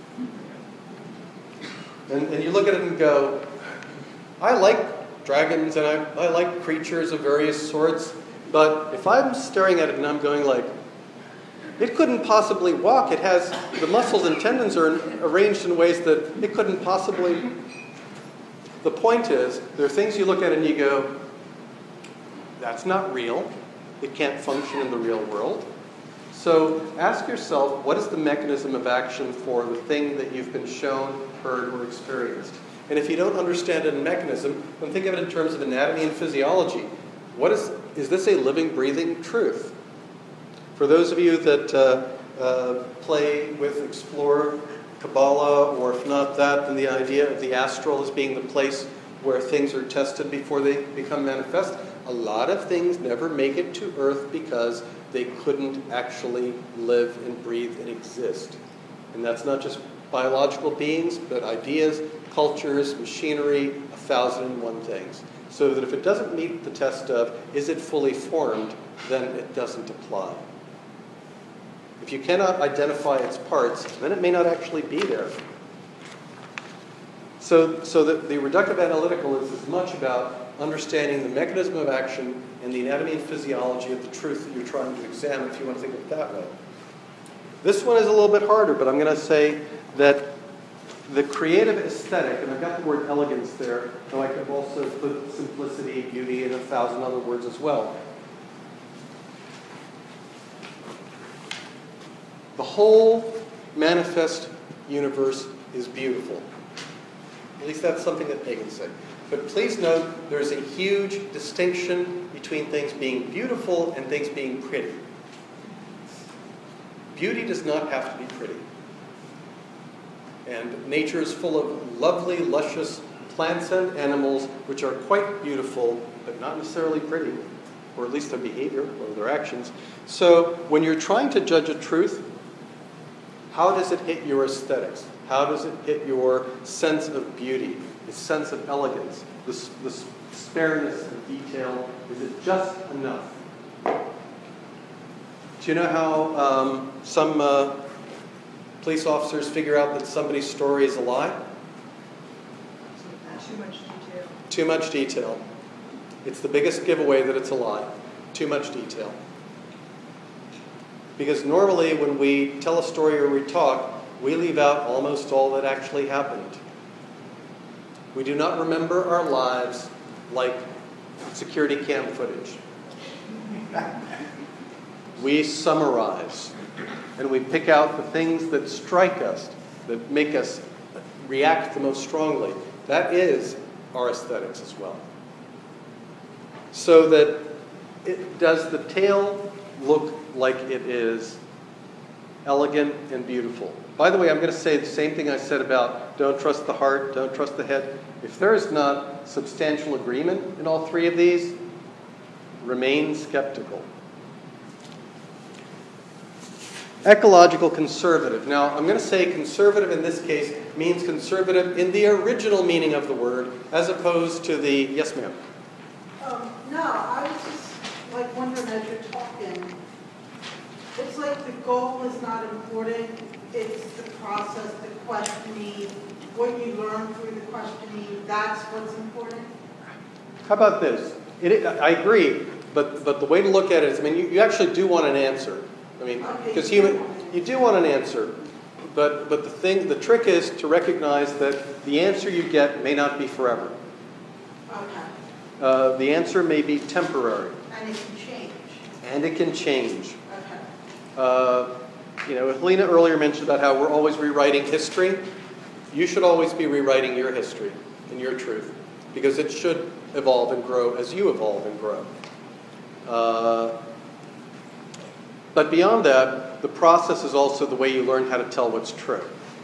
And, and you look at it and go, I like dragons and I, I like creatures of various sorts, but if I'm staring at it and I'm going like, it couldn't possibly walk. It has, the muscles and tendons are arranged in ways that it couldn't possibly. The point is, there are things you look at and you go, that's not real. It can't function in the real world. So ask yourself, what is the mechanism of action for the thing that you've been shown, heard, or experienced? And if you don't understand a mechanism, then think of it in terms of anatomy and physiology. What is, is this a living, breathing truth? For those of you that uh, uh, play with, explore Kabbalah, or if not that, then the idea of the astral as being the place where things are tested before they become manifest, a lot of things never make it to Earth because they couldn't actually live and breathe and exist. And that's not just biological beings, but ideas, cultures, machinery, a thousand and one things. So that if it doesn't meet the test of, is it fully formed, then it doesn't apply. If you cannot identify its parts, then it may not actually be there. So, so the, the reductive analytical is as much about understanding the mechanism of action and the anatomy and physiology of the truth that you're trying to examine, if you want to think of it that way. This one is a little bit harder, but I'm going to say that the creative aesthetic, and I've got the word elegance there, though I could also put simplicity, beauty, and a thousand other words as well. The whole manifest universe is beautiful. At least that's something that pagans say. But please note, there's a huge distinction between things being beautiful and things being pretty. Beauty does not have to be pretty. And nature is full of lovely, luscious plants and animals which are quite beautiful, but not necessarily pretty, or at least their behavior or their actions. So when you're trying to judge a truth, how does it hit your aesthetics? How does it hit your sense of beauty, the sense of elegance, the, the spareness of detail? Is it just enough? Do you know how um, some uh, police officers figure out that somebody's story is a lie? Too much detail. Too much detail. It's the biggest giveaway that it's a lie. Too much detail. Because normally when we tell a story or we talk, we leave out almost all that actually happened. We do not remember our lives like security cam footage. We summarize, and we pick out the things that strike us, that make us react the most strongly. That is our aesthetics as well. So that it, does the tale look like it is elegant and beautiful? By the way, I'm going to say the same thing I said about don't trust the heart, don't trust the head. If there is not substantial agreement in all three of these, remain skeptical. Ecological conservative. Now, I'm going to say conservative in this case means conservative in the original meaning of the word, as opposed to the, yes ma'am? Um, no, I was like wondering as you're talking, it's like the goal is not important, it's the process, the questioning, what you learn through the questioning, that's what's important? How about this? It, I agree, but, but the way to look at it is, I mean, you, you actually do want an answer. I mean, because Okay, human, you do want an answer, but, but the thing, the trick is to recognize that the answer you get may not be forever. Okay, Uh, the answer may be temporary, and it can change, and it can change. okay. Uh, you know, Helena earlier mentioned about how we're always rewriting history. You should always be rewriting your history and your truth, because it should evolve and grow as you evolve and grow. Uh, but beyond that, the process is also the way you learn how to tell what's true.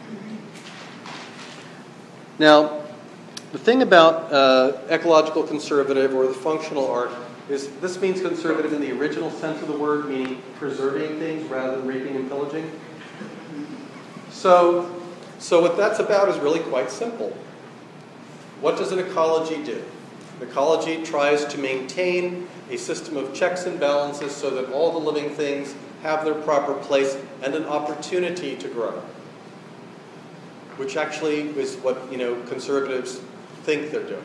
Now, the thing about uh, ecological conservative or the functional art is this means conservative in the original sense of the word, meaning preserving things rather than raping and pillaging. So, so what that's about is really quite simple. What does an ecology do? An ecology tries to maintain a system of checks and balances so that all the living things have their proper place and an opportunity to grow, which actually is what, you know, conservatives think they're doing.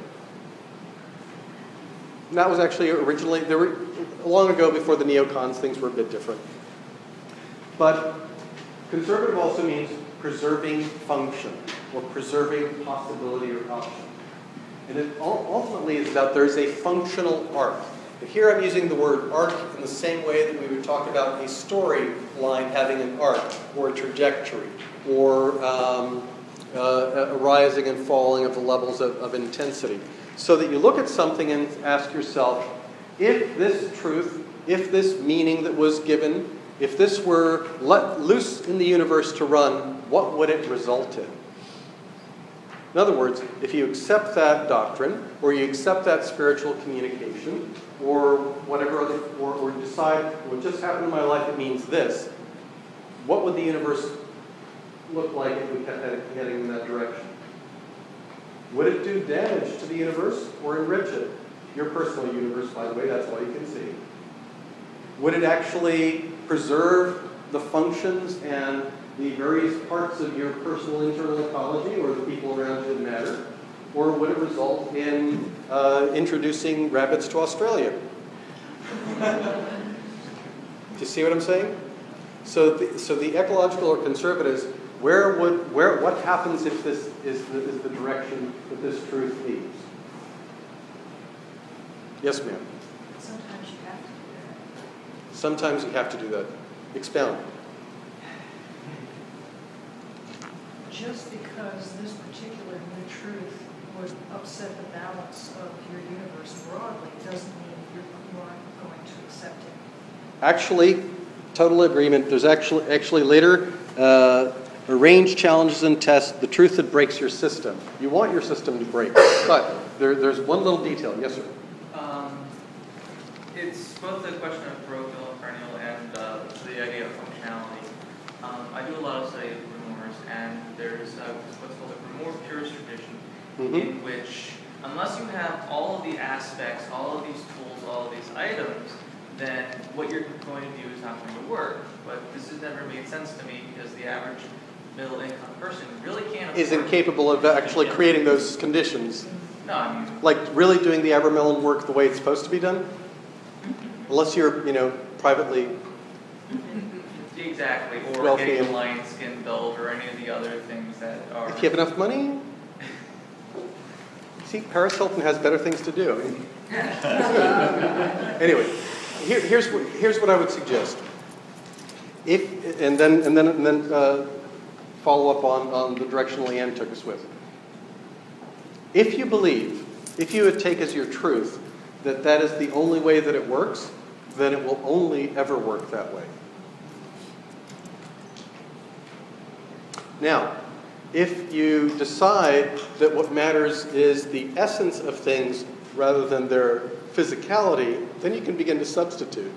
And that was actually originally, there were, long ago before the neocons, things were a bit different. But conservative also means preserving function or preserving possibility or option. And it ultimately is about there's a functional arc. But here I'm using the word arc in the same way that we would talk about a storyline having an arc or a trajectory or um, uh, a rising and falling of the levels of, of intensity. So that you look at something and ask yourself, if this truth, if this meaning that was given, if this were let loose in the universe to run, what would it result in? In other words, if you accept that doctrine, or you accept that spiritual communication, or whatever other, or, or decide, what just happened in my life, it means this, what would the universe look like if we kept heading in that direction? Would it do damage to the universe or enrich it? Your personal universe, by the way, that's all you can see. Would it actually preserve the functions and the various parts of your personal internal ecology or the people around you that matter? Or would it result in uh, introducing rabbits to Australia? Do you see what I'm saying? So the, so the ecological or conservatives, where would, where, what happens if this is the, is the direction that this truth leads? Yes, ma'am. Sometimes you have to do that. Sometimes you have to do that. Expound. Just because this particular new truth would upset the balance of your universe broadly doesn't mean you're, you aren't going to accept it. Actually, total agreement. There's actually actually later uh, arrange challenges and tests the truth that breaks your system. You want your system to break, but there, there's one little detail. Yes, sir. Um, it's both the question of parochial and perennial and uh, the idea of functionality. Um, I do a lot of study of Grimoires, and there's uh, what's called a Grimoire purist tradition, Mm-hmm. in which, unless you have all of the aspects, all of these tools, all of these items, then what you're going to do is not going to work. But this has never made sense to me because the average middle-income person really can't afford Is incapable of actually creating those conditions. No, I mean, Like really doing the Avermelon work the way it's supposed to be done? Unless you're, you know, privately. exactly, or Wealthy getting a and- lion skin belt or any of the other things that are. If you have enough money. See, Paris Hilton has better things to do. I mean, anyway, here, here's what here's what I would suggest. If and then and then and then uh, follow up on on the direction Leanne took us with. If you believe, if you would take as your truth that that is the only way that it works, then it will only ever work that way. Now, if you decide that what matters is the essence of things rather than their physicality, then you can begin to substitute.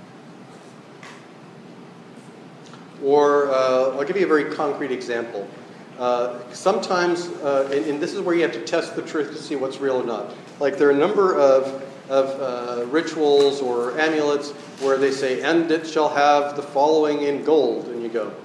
Or uh, I'll give you a very concrete example. Uh, sometimes, uh, and, and this is where you have to test the truth to see what's real or not. Like there are a number of of uh, rituals or amulets where they say, and it shall have the following in gold. And you go,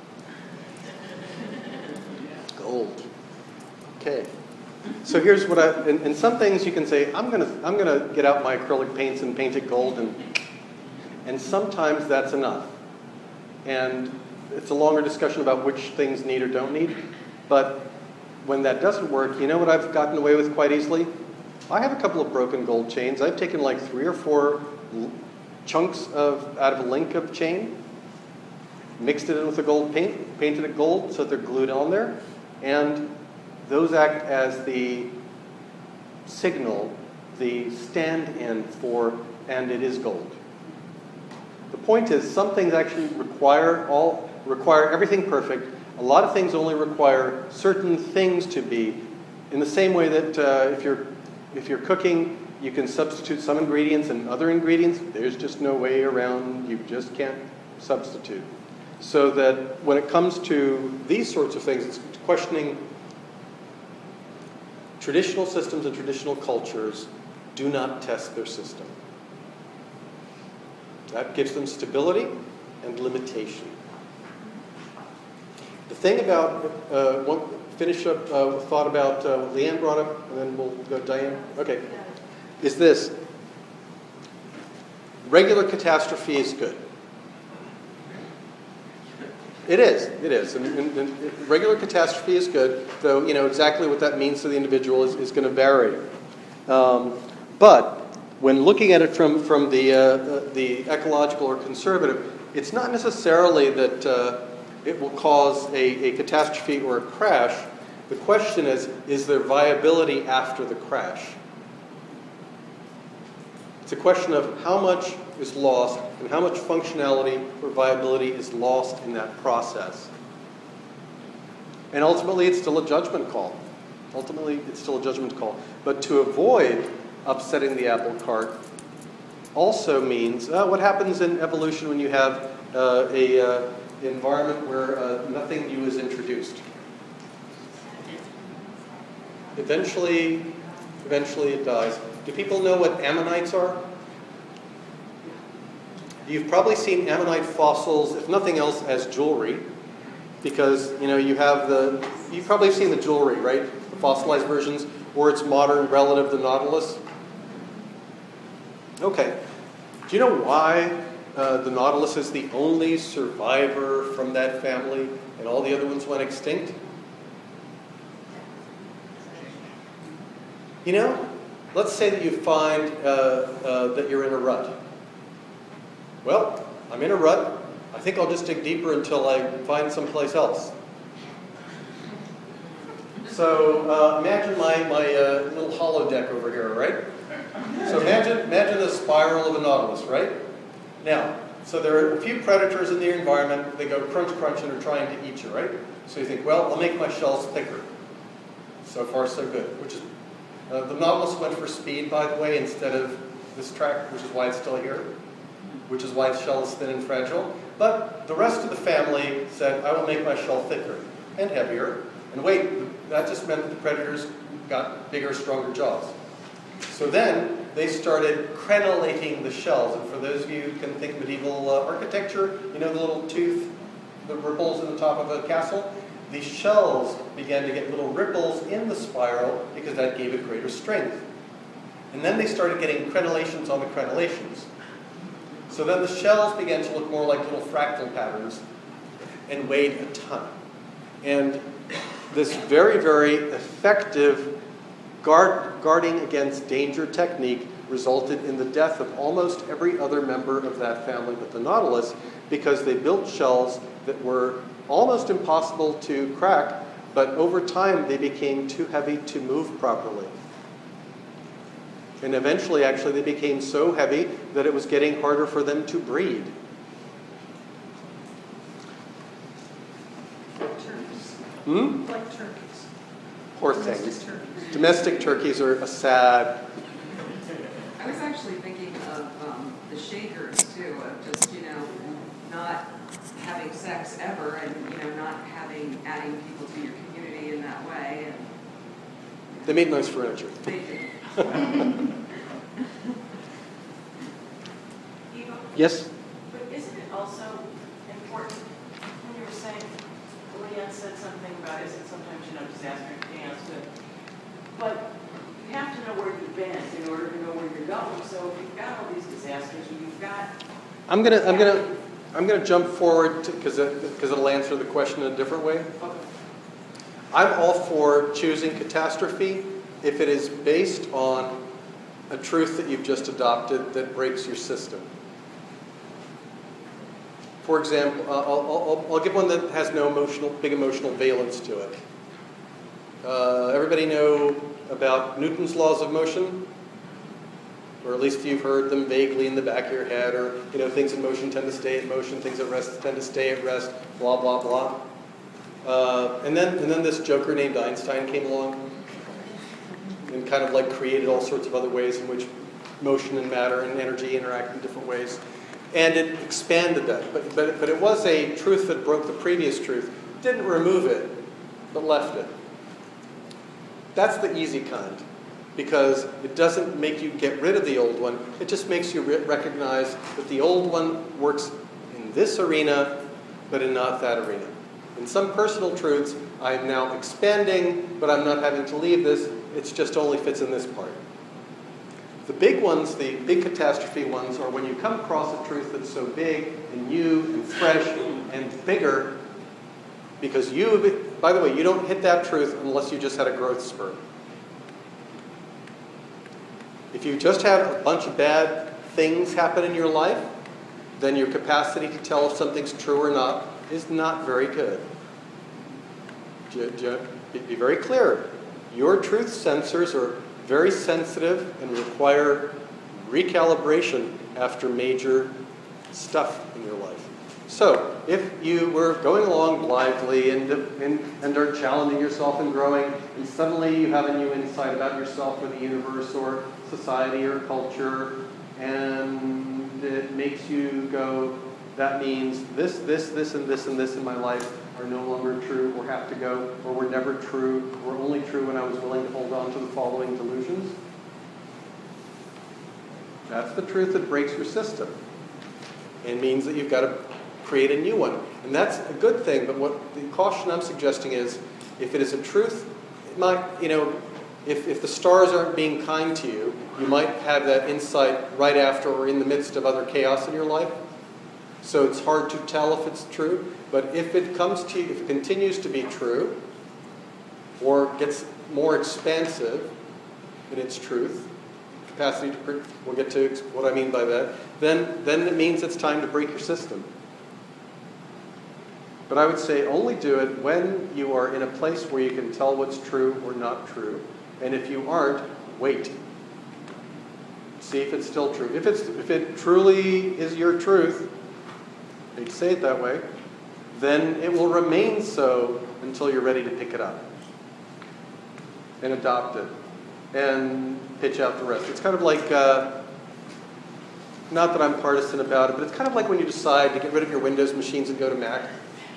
gold. Okay. So here's what I, and, and some things you can say, I'm gonna, I'm gonna get out my acrylic paints and paint it gold, and, and sometimes that's enough. And it's a longer discussion about which things need or don't need. But when that doesn't work, you know what I've gotten away with quite easily? I have a couple of broken gold chains. I've taken like three or four l- chunks of out of a link of chain, mixed it in with the gold paint, painted it gold so they're glued on there, and those act as the signal, the stand-in for, and it is gold. The point is, some things actually require all require everything perfect. A lot of things only require certain things to be. In the same way that uh, if you're if you're cooking, you can substitute some ingredients and other ingredients. There's just no way around. You just can't substitute. So that when it comes to these sorts of things, it's questioning traditional systems and traditional cultures do not test their system. That gives them stability and limitation. The thing about, uh, one, finish up uh, with thought about uh, what Leanne brought up, and then we'll go to Diane. Okay. Is this. Regular catastrophe is good. It is. It is. And, and, and regular catastrophe is good, though, you know, exactly what that means to the individual is, is going to vary. Um, but when looking at it from, from the, uh, the ecological or conservative, it's not necessarily that uh, it will cause a, a catastrophe or a crash. The question is, is there viability after the crash? It's a question of how much is lost and how much functionality or viability is lost in that process. And ultimately, it's still a judgment call. Ultimately, it's still a judgment call. But to avoid upsetting the apple cart also means, uh, what happens in evolution when you have uh, a uh, environment where uh, nothing new is introduced? Eventually, eventually it dies. Do people know what ammonites are? You've probably seen ammonite fossils, if nothing else, as jewelry, because you know you have the. You've probably seen the jewelry, right? The fossilized versions, or its modern relative, the nautilus. Okay. Do you know why uh, the nautilus is the only survivor from that family, and all the other ones went extinct? You know, let's say that you find uh, uh, that you're in a rut. Well, I'm in a rut. I think I'll just dig deeper until I find someplace else. So uh, imagine my, my uh, little holodeck over here, right? So imagine, imagine the spiral of a nautilus, right? Now, so there are a few predators in the environment. They go crunch, crunch, and are trying to eat you, right? So you think, well, I'll make my shells thicker. So far, so good. Which is uh, the nautilus went for speed, by the way, instead of this track, which is why it's still here, which is why its shell is thin and fragile. But the rest of the family said, I will make my shell thicker and heavier. And wait, that just meant that the predators got bigger, stronger jaws. So then they started crenellating the shells. And for those of you who can think medieval uh, architecture, you know the little tooth, the ripples in the top of a castle? The shells began to get little ripples in the spiral because that gave it greater strength. And then they started getting crenellations on the crenellations. So then the shells began to look more like little fractal patterns and weighed a ton. And this very, very effective guard, guarding against danger technique resulted in the death of almost every other member of that family but the nautilus, because they built shells that were almost impossible to crack, but over time they became too heavy to move properly. And eventually, actually, they became so heavy that it was getting harder for them to breed. Like turkeys. Hmm? Like turkeys. Poor Domestic things. turkeys. Domestic turkeys are a sad. I was actually thinking of um, the Shakers too, of just, you know, not having sex ever and, you know, not having, adding people to your community in that way. And They made nice furniture. they do. Eva, Yes? but isn't it also important, when you were saying, Leanne said something about, is it sometimes, you know, disaster and chaos, but, but you have to know where you've been in order to know where you're going. So if you've got all these disasters, and you've got... I'm gonna, I'm gonna, I'm gonna jump forward because it, because it'll answer the question in a different way. Okay. I'm all for choosing catastrophe if it is based on a truth that you've just adopted that breaks your system. For example, uh, I'll, I'll, I'll give one that has no emotional, big emotional valence to it. Uh, everybody know about Newton's laws of motion? Or at least you've heard them vaguely in the back of your head, or, you know, things in motion tend to stay in motion, things at rest tend to stay at rest, blah, blah, blah. Uh, and then, and then this joker named Einstein came along and kind of like created all sorts of other ways in which motion and matter and energy interact in different ways. And it expanded that. But, but, but it was a truth that broke the previous truth. Didn't remove it, but left it. That's the easy kind, because it doesn't make you get rid of the old one. It just makes you re- recognize that the old one works in this arena, but in not that arena. In some personal truths, I'm now expanding, but I'm not having to leave this. It just only fits in this part. The big ones, the big catastrophe ones, are when you come across a truth that's so big and new and fresh and bigger, because you, by the way, you don't hit that truth unless you just had a growth spurt. If you just had a bunch of bad things happen in your life, then your capacity to tell if something's true or not is not very good. Be very clear. Your truth sensors are very sensitive and require recalibration after major stuff in your life. So, if you were going along blithely and, and, and are challenging yourself and growing, and suddenly you have a new insight about yourself or the universe or society or culture, and it makes you go, that means this, this, this, and this, and this in my life are no longer true, or have to go, or were never true, or only true when I was willing to hold on to the following delusions. That's the truth that breaks your system. It means that you've got to create a new one. And that's a good thing, but what the caution I'm suggesting is, if it is a truth, it might, you know, if, if the stars aren't being kind to you, you might have that insight right after or in the midst of other chaos in your life. So it's hard to tell if it's true. But if it comes to you, if it continues to be true, or gets more expansive in its truth, capacity to, we'll get to what I mean by that, then, then it means it's time to break your system. But I would say only do it when you are in a place where you can tell what's true or not true. And if you aren't, wait. See if it's still true. If it's if it truly is your truth, I hate to say it that way, then it will remain so until you're ready to pick it up and adopt it and pitch out the rest. It's kind of like, uh, not that I'm partisan about it, but it's kind of like when you decide to get rid of your Windows machines and go to Mac.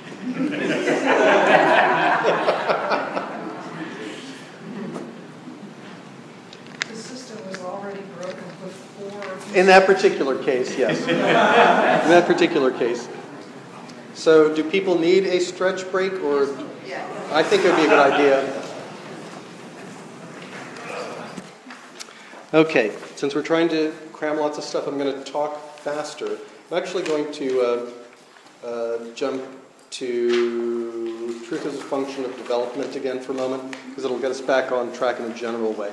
The system was already broken before. In that particular case, yes. In that particular case. So do people need a stretch break, or? I think it would be a good idea. Okay, since we're trying to cram lots of stuff, I'm going to talk faster. I'm actually going to uh, uh, jump to truth as a function of development again for a moment, because it'll get us back on track in a general way.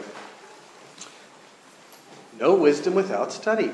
No wisdom without study.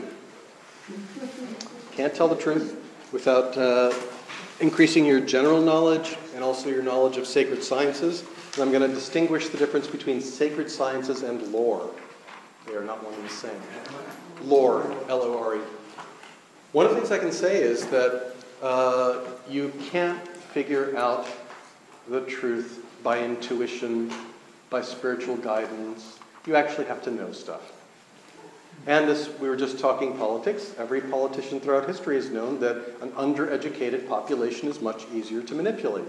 Can't tell the truth without uh, increasing your general knowledge and also your knowledge of sacred sciences. And I'm going to distinguish the difference between sacred sciences and lore. They are not one and the same. Lore, L O R E. One of the things I can say is that uh, you can't figure out the truth by intuition, by spiritual guidance. You actually have to know stuff. And this, we were just talking politics. Every politician throughout history has known that an undereducated population is much easier to manipulate.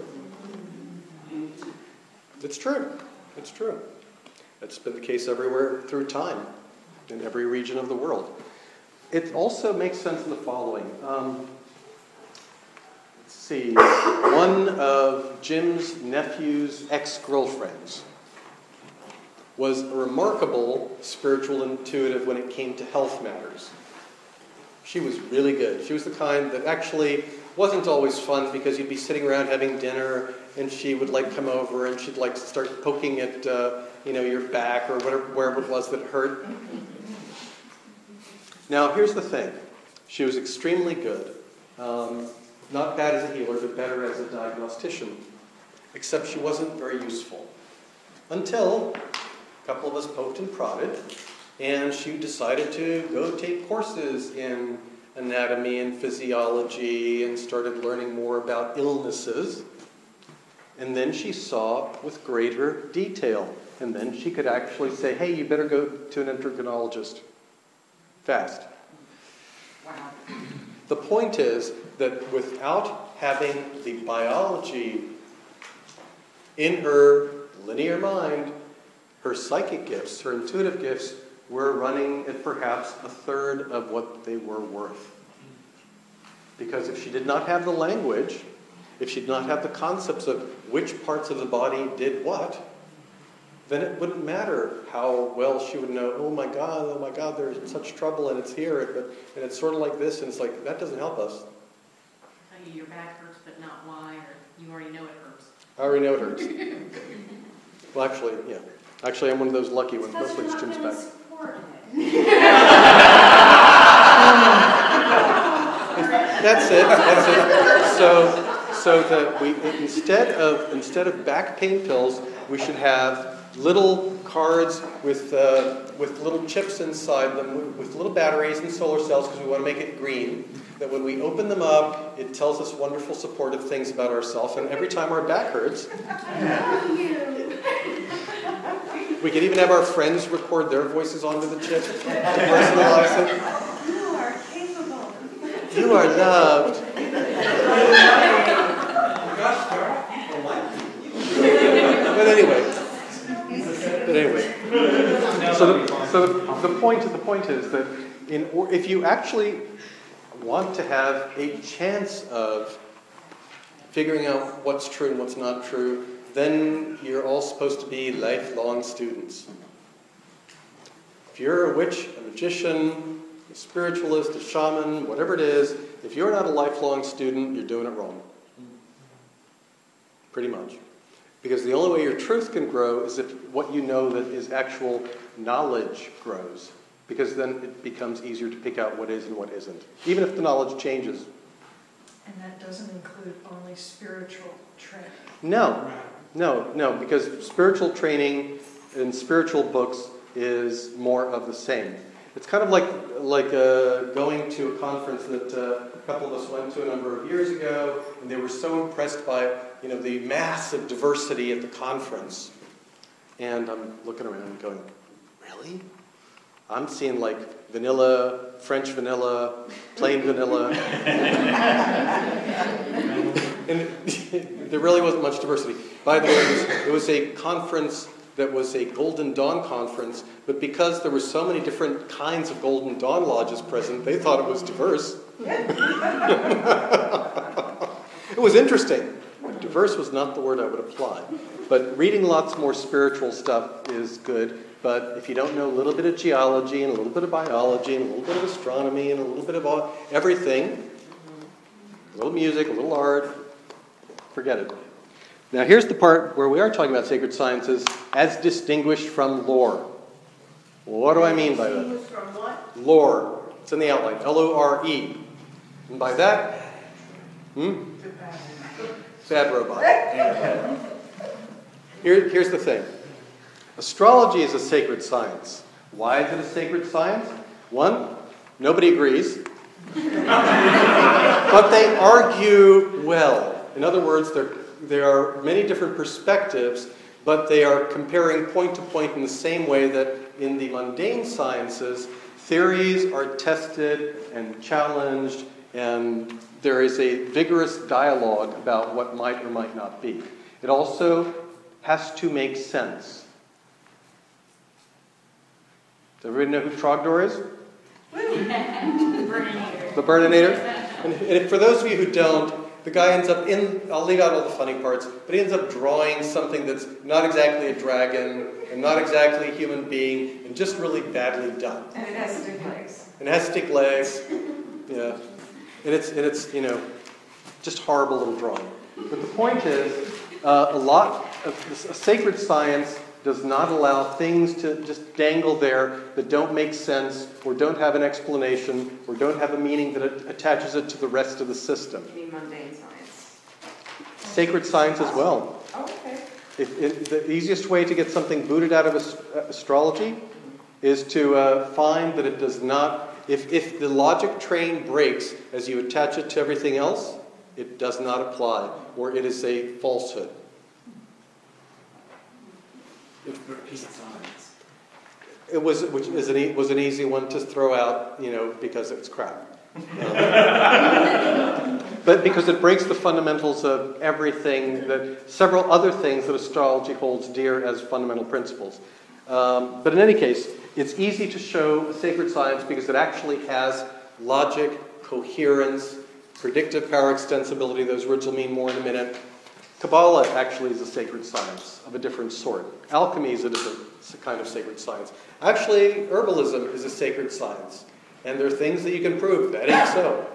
It's true. It's true. It's been the case everywhere through time. in every region of the world. It also makes sense in the following. Um, let's see. One of Jim's nephew's ex-girlfriends was a remarkable spiritual intuitive when it came to health matters. She was really good. She was the kind that actually wasn't always fun because you'd be sitting around having dinner and she would like come over and she'd like start poking at uh, you know, your back or whatever, wherever it was that hurt. Now, here's the thing. She was extremely good. Um, not bad as a healer, but better as a diagnostician. Except she wasn't very useful. Until a couple of us poked and prodded, and she decided to go take courses in anatomy and physiology and started learning more about illnesses. And then she saw with greater detail. And then she could actually say, hey, you better go to an endocrinologist. Fast. Wow. The point is that without having the biology in her linear mind, her psychic gifts, her intuitive gifts, were running at perhaps a third of what they were worth. Because if she did not have the language, if she did not have the concepts of which parts of the body did what, then it wouldn't matter how well she would know, oh my God, oh my God, there's such trouble and it's here, but, and it's sort of like this, and it's like, that doesn't help us. Tell you your back hurts, but not why, or you already know it hurts. I already know it hurts. Well, actually, yeah. Actually, I'm one of those lucky ones. Mostly it's Jim's back. That's it. That's it. So, so that we instead of instead of back pain pills, we should have little cards with uh, with little chips inside them, with little batteries and solar cells, because we want to make it green. That when we open them up, it tells us wonderful, supportive things about ourselves. And every time our back hurts, we can even have our friends record their voices onto the chip to personalize it. You are capable. You are loved. But anyway, but anyway. So the, so the, the point the point is that in or, if you actually want to have a chance of figuring out what's true and what's not true, then you're all supposed to be lifelong students. If you're a witch, a magician, a spiritualist, a shaman, whatever it is, if you're not a lifelong student, you're doing it wrong. Pretty much. Because the only way your truth can grow is if what you know that is actual knowledge grows. Because then it becomes easier to pick out what is and what isn't. Even if the knowledge changes. And that doesn't include only spiritual training. No. No, no, because spiritual training in spiritual books is more of the same. It's kind of like like uh, going to a conference that uh, a couple of us went to a number of years ago, and they were so impressed by you know the massive diversity at the conference. And I'm looking around and going, really? I'm seeing like vanilla, French vanilla, plain vanilla. And there really wasn't much diversity. By the way, it was, it was a conference that was a Golden Dawn conference, but because there were so many different kinds of Golden Dawn lodges present, they thought it was diverse. It was interesting. Diverse was not the word I would apply. But reading lots more spiritual stuff is good, but if you don't know a little bit of geology and a little bit of biology and a little bit of astronomy and a little bit of all, everything, a little music, a little art, forget it. Now here's the part where we are talking about sacred sciences as distinguished from lore. What do I mean by that? Distinguished from what? Lore. It's in the outline. L O R E. And by that, hmm? Bad robot. Here, here's the thing. Astrology is a sacred science. Why is it a sacred science? One, nobody agrees. But they argue well. In other words, there, there are many different perspectives, but they are comparing point to point in the same way that in the mundane sciences, theories are tested and challenged, and there is a vigorous dialogue about what might or might not be. It also has to make sense. everybody know who Trogdor is? Burninator. The Burninator? And, and for those of you who don't, the guy ends up in, I'll leave out all the funny parts, but he ends up drawing something that's not exactly a dragon, and not exactly a human being, and just really badly done. And it has stick legs. And it has stick legs, yeah. And it's, and it's, you know, just horrible little drawing. But the point is, uh, a lot of a sacred science does not allow things to just dangle there that don't make sense, or don't have an explanation, or don't have a meaning that it attaches it to the rest of the system. You mean mundane science? Sacred science as well. Oh, okay. If, if, the easiest way to get something booted out of ast- astrology is to uh, find that it does not, if, if the logic train breaks as you attach it to everything else, it does not apply, or it is a falsehood. It was, which is an, e- was an easy one to throw out, you know, because it's crap. Um, but because it breaks the fundamentals of everything, that several other things that astrology holds dear as fundamental principles. Um, but in any case, it's easy to show a sacred science because it actually has logic, coherence, predictive power, extensibility. Those words will mean more in a minute. Kabbalah actually is a sacred science of a different sort. Alchemy is a different kind of sacred science. Actually, herbalism is a sacred science. And there are things that you can prove that ain't so.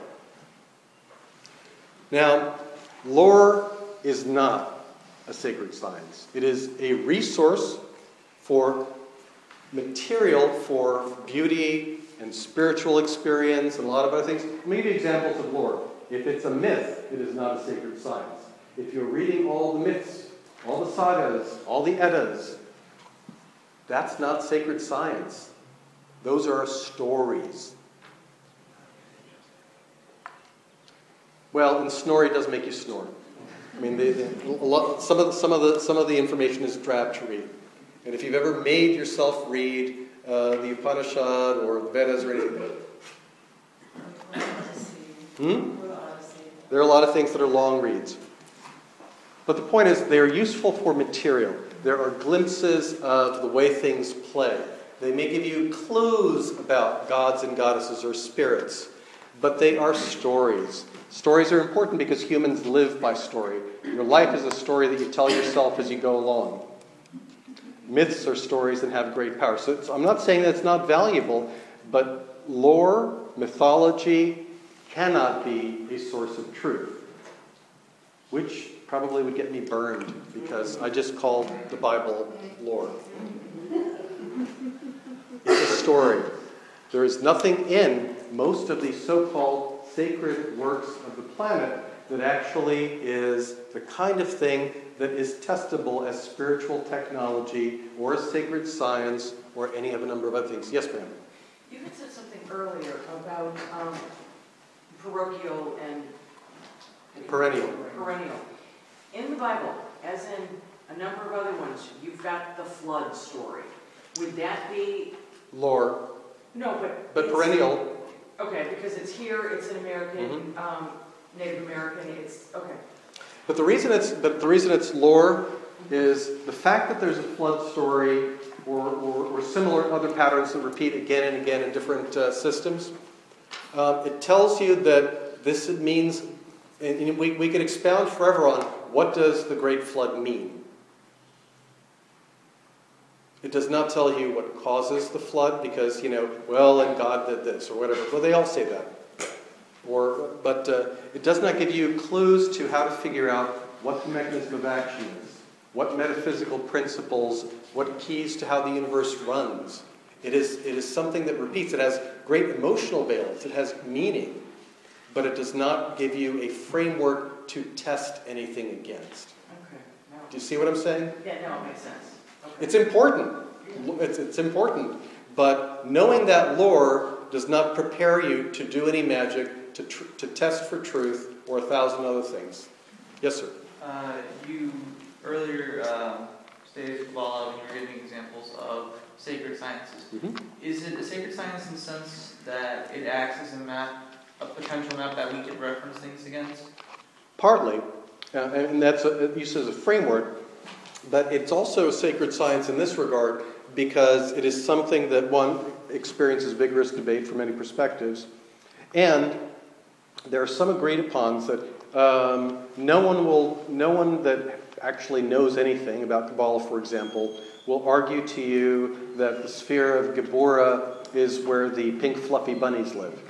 Now, lore is not a sacred science. It is a resource for material for beauty and spiritual experience and a lot of other things. Let me give you examples of lore. If it's a myth, it is not a sacred science. If you're reading all the myths, all the sagas, all the Eddas, that's not sacred science. Those are stories. Well, and Snorri does make you snore. I mean, they, they, a lot, some of the, some of the some of the information is drab to read. And if you've ever made yourself read uh, the Upanishad or the Vedas or anything, hmm? There are a lot of things that are long reads. But the point is, they are useful for material. There are glimpses of the way things play. They may give you clues about gods and goddesses or spirits, but they are stories. Stories are important because humans live by story. Your life is a story that you tell yourself as you go along. Myths are stories that have great power. So it's, I'm not saying that it's not valuable, but lore, mythology, cannot be a source of truth, which probably would get me burned because I just called the Bible lore. It's a story. There is nothing in most of these so-called sacred works of the planet that actually is the kind of thing that is testable as spiritual technology or as sacred science or any of a number of other things. Yes, ma'am? You had said something earlier about um, parochial and Perennial. perennial. In the Bible, as in a number of other ones, you've got the flood story. Would that be... Lore. No, but... But it's- perennial. Okay, because it's here, it's an American, Mhm. um, Native American, it's... Okay. But the reason it's but the reason it's lore is the fact that there's a flood story or, or, or similar other patterns that repeat again and again in different uh, systems. Um, it tells you that this means, and we, we could expound forever on what does the Great Flood mean. It does not tell you what causes the flood because, you know, well, and God did this or whatever. Well, they all say that. Or, but uh, it does not give you clues to how to figure out what the mechanism of action is, what metaphysical principles, what keys to how the universe runs. It is, it is something that repeats. It has great emotional valence. It has meaning. But it does not give you a framework to test anything against. Okay. No. Do you see what I'm saying? Yeah, no, it makes sense. Okay. It's important. It's, it's important. But knowing that lore does not prepare you to do any magic, to, tr- to test for truth, or a thousand other things. Yes, sir? Uh, you earlier um, stated Kabbalah when you were giving examples of sacred sciences. Mm-hmm. Is it a sacred science in the sense that it acts as a map, a potential map that we could reference things against? Partly, uh, and that's a, used as a framework, but it's also a sacred science in this regard because it is something that, one, experiences vigorous debate from many perspectives, and there are some agreed upons that um, no one will, no one that actually knows anything about Kabbalah, for example, will argue to you that the sphere of Geburah is where the pink fluffy bunnies live.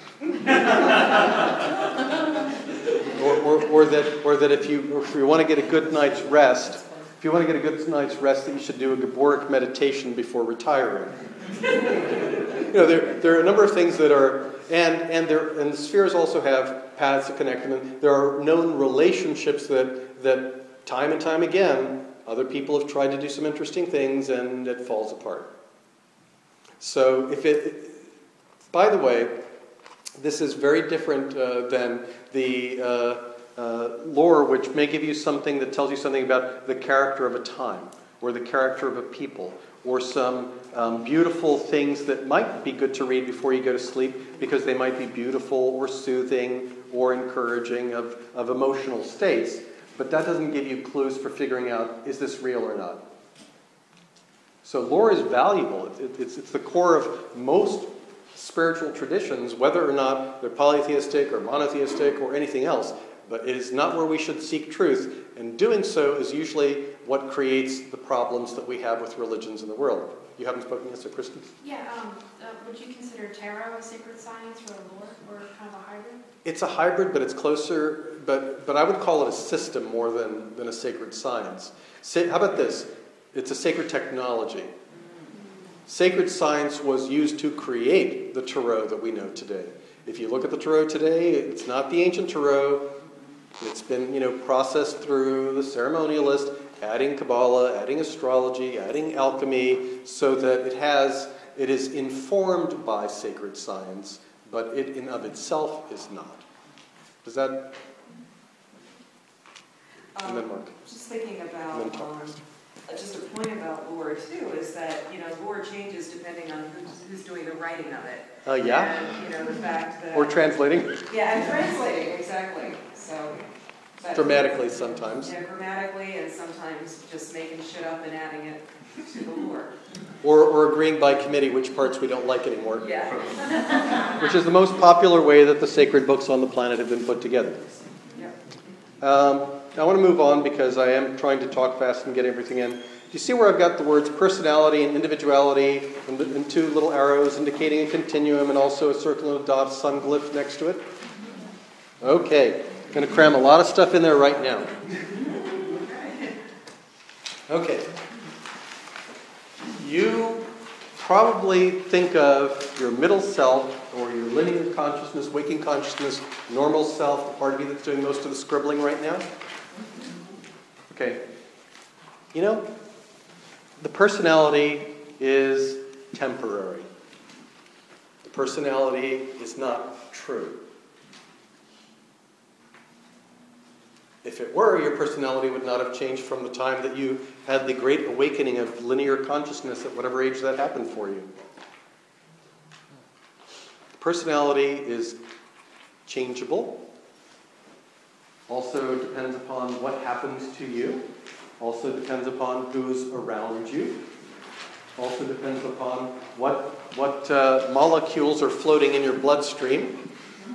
or, or, or that, or that if you, if you want to get a good night's rest, if you want to get a good night's rest, that you should do a Geburah meditation before retiring. You know, there, there are a number of things that are, and and there, and the spheres also have paths that connect them. And there are known relationships that that time and time again, other people have tried to do some interesting things, and it falls apart. So, if it, by the way, this is very different uh, than the uh, uh, lore, which may give you something that tells you something about the character of a time, or the character of a people, or some um, beautiful things that might be good to read before you go to sleep, because they might be beautiful or soothing or encouraging of, of emotional states. But that doesn't give you clues for figuring out, is this real or not? So lore is valuable. It, it, it's, it's the core of most spiritual traditions, whether or not they're polytheistic or monotheistic or anything else. But it is not where we should seek truth. And doing so is usually what creates the problems that we have with religions in the world. You haven't spoken yet, so Kristen? Yeah, um, uh, would you consider tarot a sacred science or a lore, or kind of a hybrid? It's a hybrid, but it's closer, but but I would call it a system more than, than a sacred science. Sa- how about this? It's a sacred technology. Sacred science was used to create the tarot that we know today. If you look at the tarot today, it's not the ancient tarot. It's been, you know, processed through the ceremonialist, adding Kabbalah, adding astrology, adding alchemy, so that it has, it is informed by sacred science, but it in of itself is not. Does that? And then Mark. Just thinking about, And then um, uh, just a point about lore too, is that, you know, lore changes depending on who's, who's doing the writing of it. Uh, yeah? And, you know, the fact that... Or translating. Yeah, and translating, exactly. So... but- Dramatically sometimes. Yeah, grammatically, and sometimes just making shit up and adding it to the lore. Or, or agreeing by committee which parts we don't like anymore. Yeah. Which is the most popular way that the sacred books on the planet have been put together. Yep. Um, I want to move on because I am trying to talk fast and get everything in. Do you see where I've got the words personality and individuality and, and two little arrows indicating a continuum and also a circle and a dot sun glyph next to it? Okay. I'm going to cram a lot of stuff in there right now. Okay. You probably think of your middle self or your linear consciousness, waking consciousness, normal self, the part of you that's doing most of the scribbling right now. Okay. You know, the personality is temporary. The personality is not true. If it were, your personality would not have changed from the time that you had the great awakening of linear consciousness at whatever age that happened for you. Personality is changeable. Also depends upon what happens to you. Also depends upon who's around you. Also depends upon what, what uh, molecules are floating in your bloodstream.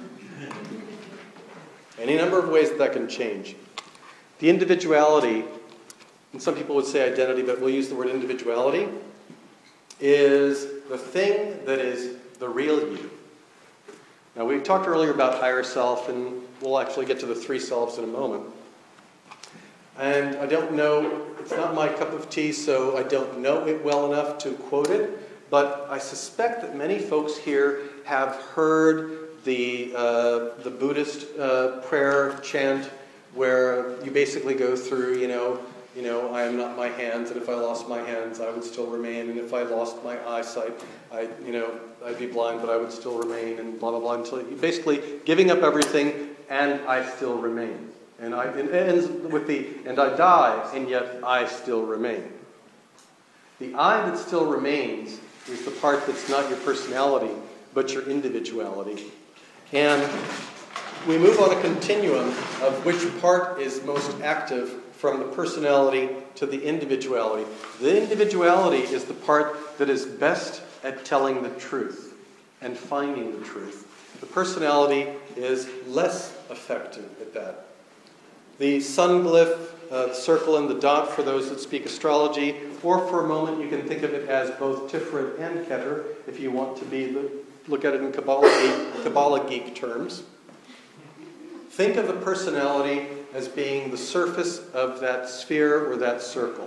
Any number of ways that that can change. The individuality, and some people would say identity, but we'll use the word individuality, is the thing that is the real you. Now, we talked earlier about higher self, and we'll actually get to the three selves in a moment. And I don't know, it's not my cup of tea, so I don't know it well enough to quote it, but I suspect that many folks here have heard the uh, the Buddhist uh, prayer chant, where you basically go through, you know, you know, I am not my hands, and if I lost my hands, I would still remain, and if I lost my eyesight, I, you know, I'd be blind, but I would still remain, and blah blah blah. Until you basically giving up everything, and I still remain, and I it ends with the and I die, and yet I still remain. The I that still remains is the part that's not your personality, but your individuality. And we move on a continuum of which part is most active from the personality to the individuality. The individuality is the part that is best at telling the truth and finding the truth. The personality is less effective at that. The sun glyph, uh, the circle and the dot for those that speak astrology, or for a moment you can think of it as both Tiferet and Keter, if you want to be the, look at it in Kabbalah geek, Kabbalah geek terms. Think of the personality as being the surface of that sphere or that circle,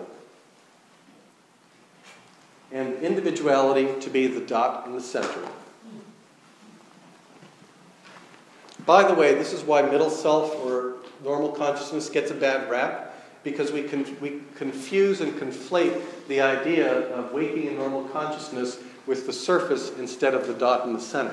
and individuality to be the dot in the center. By the way, this is why middle self or normal consciousness gets a bad rap, because we con- we confuse and conflate the idea of waking in normal consciousness with the surface instead of the dot in the center.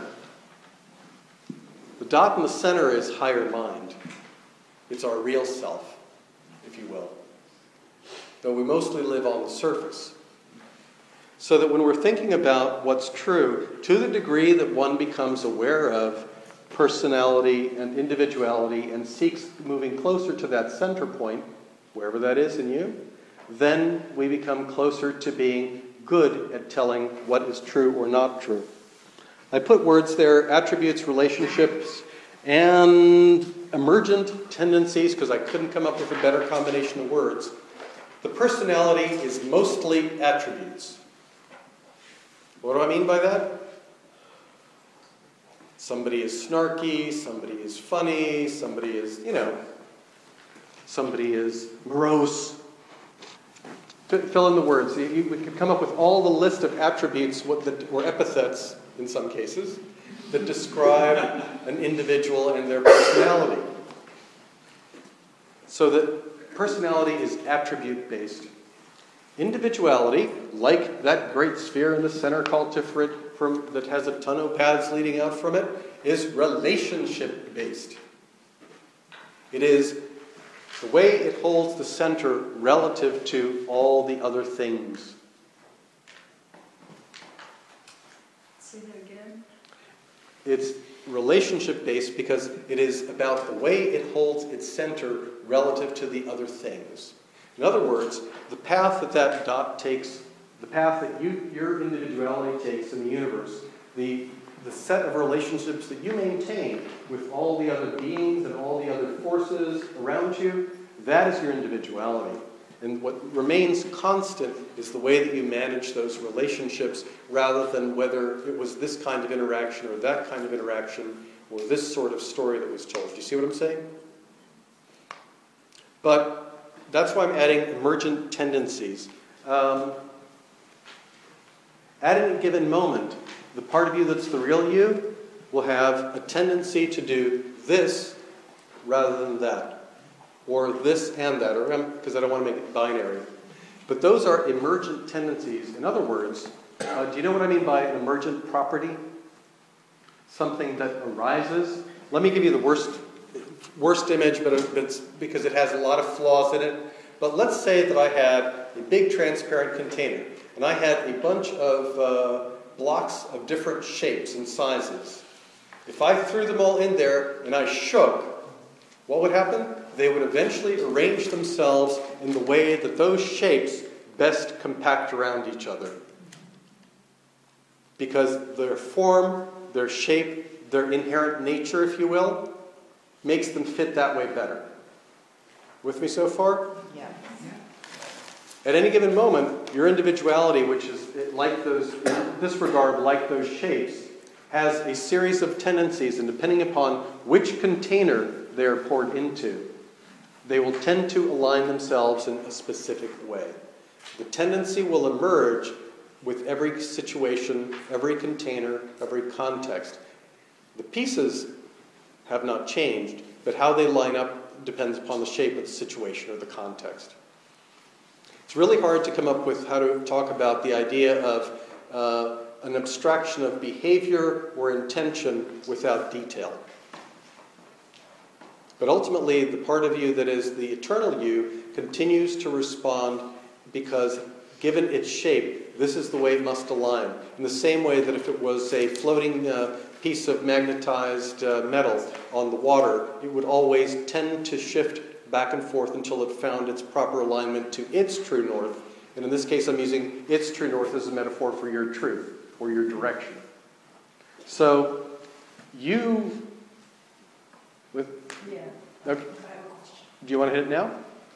The dot in the center is higher mind. It's our real self, if you will. Though we mostly live on the surface. So that when we're thinking about what's true, to the degree that one becomes aware of personality and individuality and seeks moving closer to that center point, wherever that is in you, then we become closer to being good at telling what is true or not true. I put words there, attributes, relationships, and emergent tendencies, because I couldn't come up with a better combination of words. The personality is mostly attributes. What do I mean by that? Somebody is snarky, somebody is funny, somebody is, you know, somebody is morose. Fill in the words. You, you, we could come up with all the list of attributes, what the, or epithets in some cases, that describe an individual and their personality. So that personality is attribute-based. Individuality, like that great sphere in the center called Tiferet, from, that has a ton of paths leading out from it, is relationship-based. It is the way it holds the center relative to all the other things. Say that again. It's relationship-based because it is about the way it holds its center relative to the other things. In other words, the path that that dot takes, the path that you, your individuality takes in the universe, the, the set of relationships that you maintain with all the other beings and all the other forces around you, that is your individuality. And what remains constant is the way that you manage those relationships, rather than whether it was this kind of interaction or that kind of interaction or this sort of story that was told. Do you see what I'm saying? But that's why I'm adding emergent tendencies. Um, at any given moment, the part of you that's the real you will have a tendency to do this rather than that. Or this and that, or because I don't want to make it binary. But those are emergent tendencies. In other words, uh, do you know what I mean by an emergent property? Something that arises. Let me give you the worst, worst image, but it's because it has a lot of flaws in it. But let's say that I had a big transparent container, and I had a bunch of uh, blocks of different shapes and sizes. If I threw them all in there and I shook, what would happen? They would eventually arrange themselves in the way that those shapes best compact around each other. Because their form, their shape, their inherent nature, if you will, makes them fit that way better. With me so far? Yeah. At any given moment, your individuality, which is like those, in this regard, like those shapes, has a series of tendencies, and depending upon which container they're poured into, they will tend to align themselves in a specific way. The tendency will emerge with every situation, every container, every context. The pieces have not changed, but how they line up depends upon the shape of the situation or the context. It's really hard to come up with how to talk about the idea of uh, an abstraction of behavior or intention without detail. But ultimately, the part of you that is the eternal you continues to respond because, given its shape, this is the way it must align. In the same way that if it was a floating uh, piece of magnetized uh, metal on the water, it would always tend to shift back and forth until it found its proper alignment to its true north. And in this case, I'm using its true north as a metaphor for your truth, or your direction. So, you, with, Yeah. okay, I have a question. do you want to hit it now?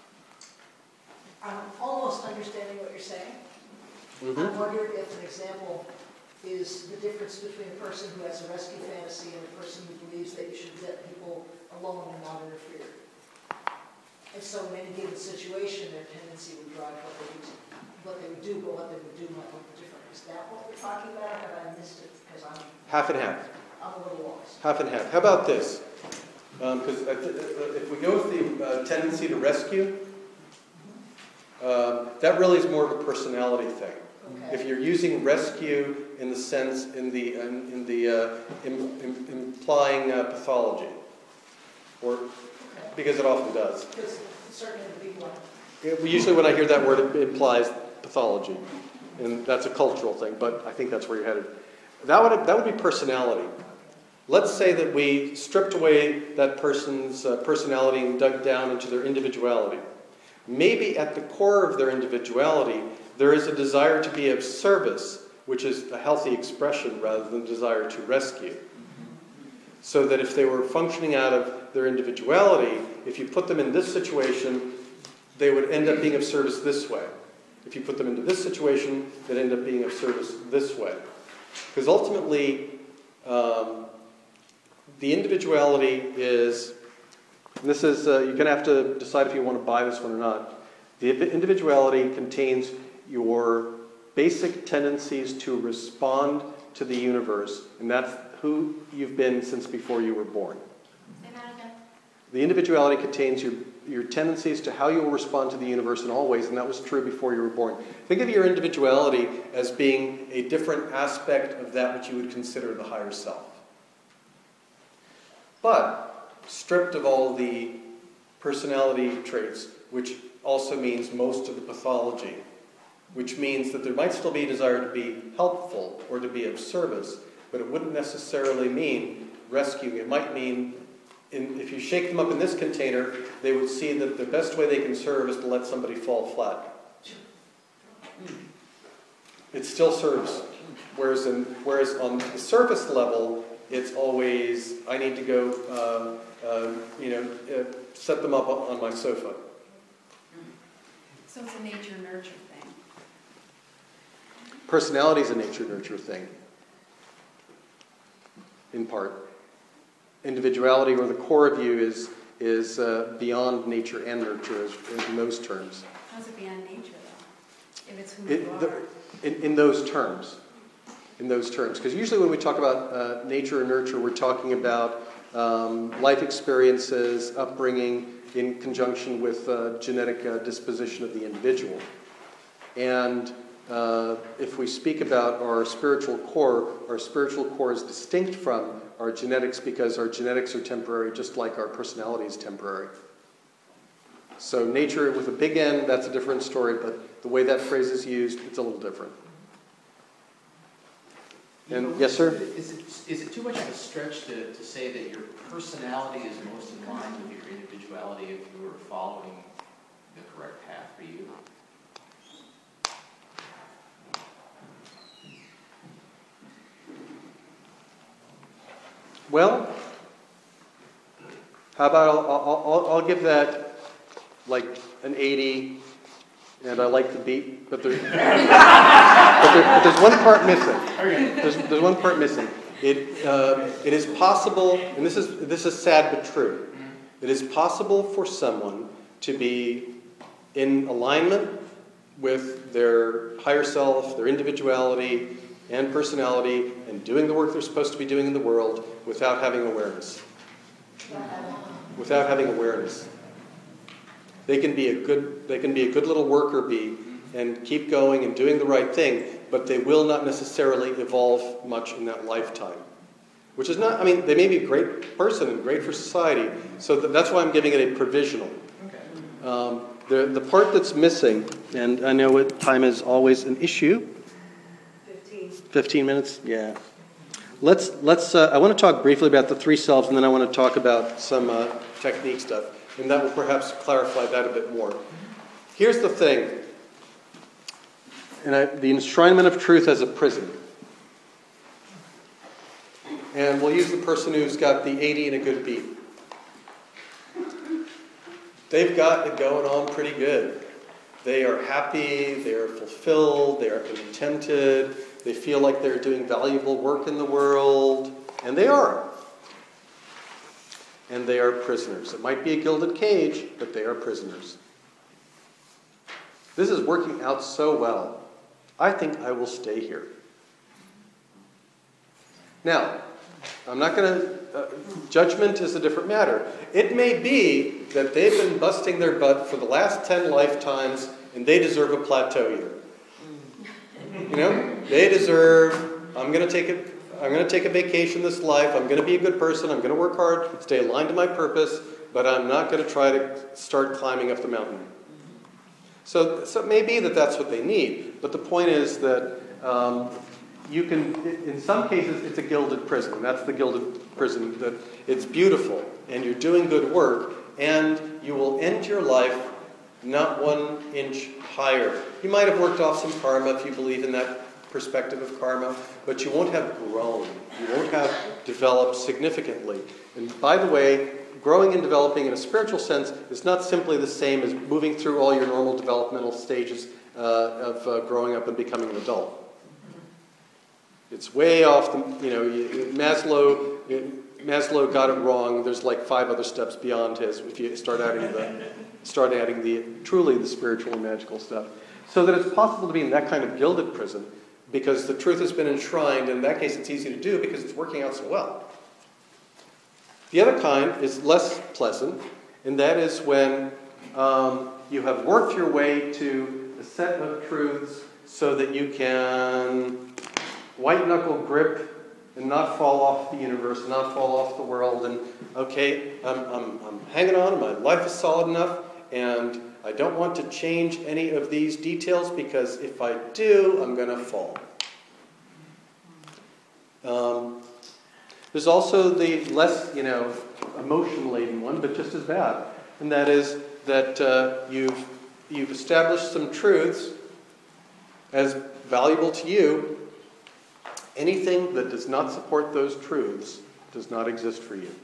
I'm almost understanding what you're saying. Mm-hmm. I'm wondering if an example is the difference between a person who has a rescue fantasy and a person who believes that you should let people alone and not interfere. And so in any given situation, their tendency would drive what they would, what they would do, but what they would do might look different. Is that what we're talking about, or have I missed it? Because I'm, Half and half. I'm a little lost. Half and half. How about this? Because um, if we go with the uh, tendency to rescue, uh, that really is more of a personality thing. Okay. If you're using rescue in the sense, in the in, in the uh, im, im, implying uh, pathology, or Okay. because it often does. Because it's certainly the big one. It, usually, when I hear that word, it implies pathology, and that's a cultural thing. But I think that's where you're headed. That would that would be personality. Let's say that we stripped away that person's uh, personality and dug down into their individuality. Maybe at the core of their individuality, there is a desire to be of service, which is a healthy expression rather than desire to rescue. So that if they were functioning out of their individuality, if you put them in this situation, they would end up being of service this way. If you put them into this situation, they'd end up being of service this way. Because ultimately, um, the individuality is, and this is, uh, you're going to have to decide if you want to buy this one or not. The individuality contains your basic tendencies to respond to the universe, and that's who you've been since before you were born. Say that again. The individuality contains your, your tendencies to how you will respond to the universe in all ways, and that was true before you were born. Think of your individuality as being a different aspect of that which you would consider the higher self. But stripped of all the personality traits, which also means most of the pathology, which means that there might still be a desire to be helpful or to be of service, but it wouldn't necessarily mean rescuing. It might mean, in, if you shake them up in this container, they would see that the best way they can serve is to let somebody fall flat. It still serves. Whereas, in, whereas on the surface level, it's always, I need to go, uh, uh, you know, uh, set them up on my sofa. So it's a nature-nurture thing. Personality is a nature-nurture thing, in part. Individuality, or the core of you, is is uh, beyond nature and nurture as, in those terms. How's it beyond nature, though? If it's who It, you are. the, in, in those terms. In those terms. Because usually when we talk about uh, nature and nurture, we're talking about um, life experiences, upbringing, in conjunction with uh, genetic uh, disposition of the individual. And uh, if we speak about our spiritual core, our spiritual core is distinct from our genetics because our genetics are temporary, just like our personality is temporary. So nature with a big N, that's a different story, but the way that phrase is used, it's a little different. And yes, sir? Is it, is it too much of a stretch to, to say that your personality is most in line with your individuality if you were following the correct path for you? Well, how about I'll, I'll, I'll, I'll give that like an eighty, and I like the beat, but, there, but, there, but there's one part missing. There's, there's one part missing. It, uh, it is possible, and this is, this is sad but true, it is possible for someone to be in alignment with their higher self, their individuality, and personality, and doing the work they're supposed to be doing in the world without having awareness. Without having awareness. They can be a good, they can be a good little worker bee and keep going and doing the right thing, but they will not necessarily evolve much in that lifetime. Which is not, I mean, they may be a great person and great for society, so th- that's why I'm giving it a provisional. Okay. Um, the, the part that's missing, and I know it, time is always an issue. Fifteen. Fifteen minutes? Yeah. Let's, let's, uh, I want to talk briefly about the three selves, and then I want to talk about some uh, technique stuff. and that will perhaps clarify that a bit more. Here's the thing, and I, the enshrinement of truth as a prison. And we'll use the person who's got the eighty and a good beat. They've got it going on pretty good. They are happy, they are fulfilled, they are contented, they feel like they're doing valuable work in the world, and they are. And they are prisoners. It might be a gilded cage, but they are prisoners. This is working out so well. I think I will stay here. Now, I'm not going to, uh, judgment is a different matter. It may be that they've been busting their butt for the last ten lifetimes and they deserve a plateau year. You know, they deserve, I'm going to take a, I'm going to take a vacation this life, I'm going to be a good person, I'm going to work hard, stay aligned to my purpose, but I'm not going to try to start climbing up the mountain. So, so it may be that that's what they need, but the point is that um, you can, in some cases, it's a gilded prison. That's the gilded prison. That it's beautiful, and you're doing good work, and you will end your life not one inch higher. You might have worked off some karma if you believe in that perspective of karma, but you won't have grown. You won't have developed significantly. And by the way, growing and developing in a spiritual sense is not simply the same as moving through all your normal developmental stages uh, of uh, growing up and becoming an adult. It's way off the, you know, Maslow, Maslow got it wrong. There's like five other steps beyond his if you start adding the, start adding the, truly the spiritual and magical stuff. So that it's possible to be in that kind of gilded prison because the truth has been enshrined. In that case, it's easy to do because it's working out so well. The other kind is less pleasant, and that is when um, you have worked your way to a set of truths so that you can white-knuckle grip and not fall off the universe, and not fall off the world, and okay, I'm, I'm, I'm hanging on, and my life is solid enough, and I don't want to change any of these details because if I do, I'm going to fall. Um, there's also the less, you know, emotion-laden one, but just as bad, and that is that uh, you've you've established some truths as valuable to you. Anything that does not support those truths does not exist for you,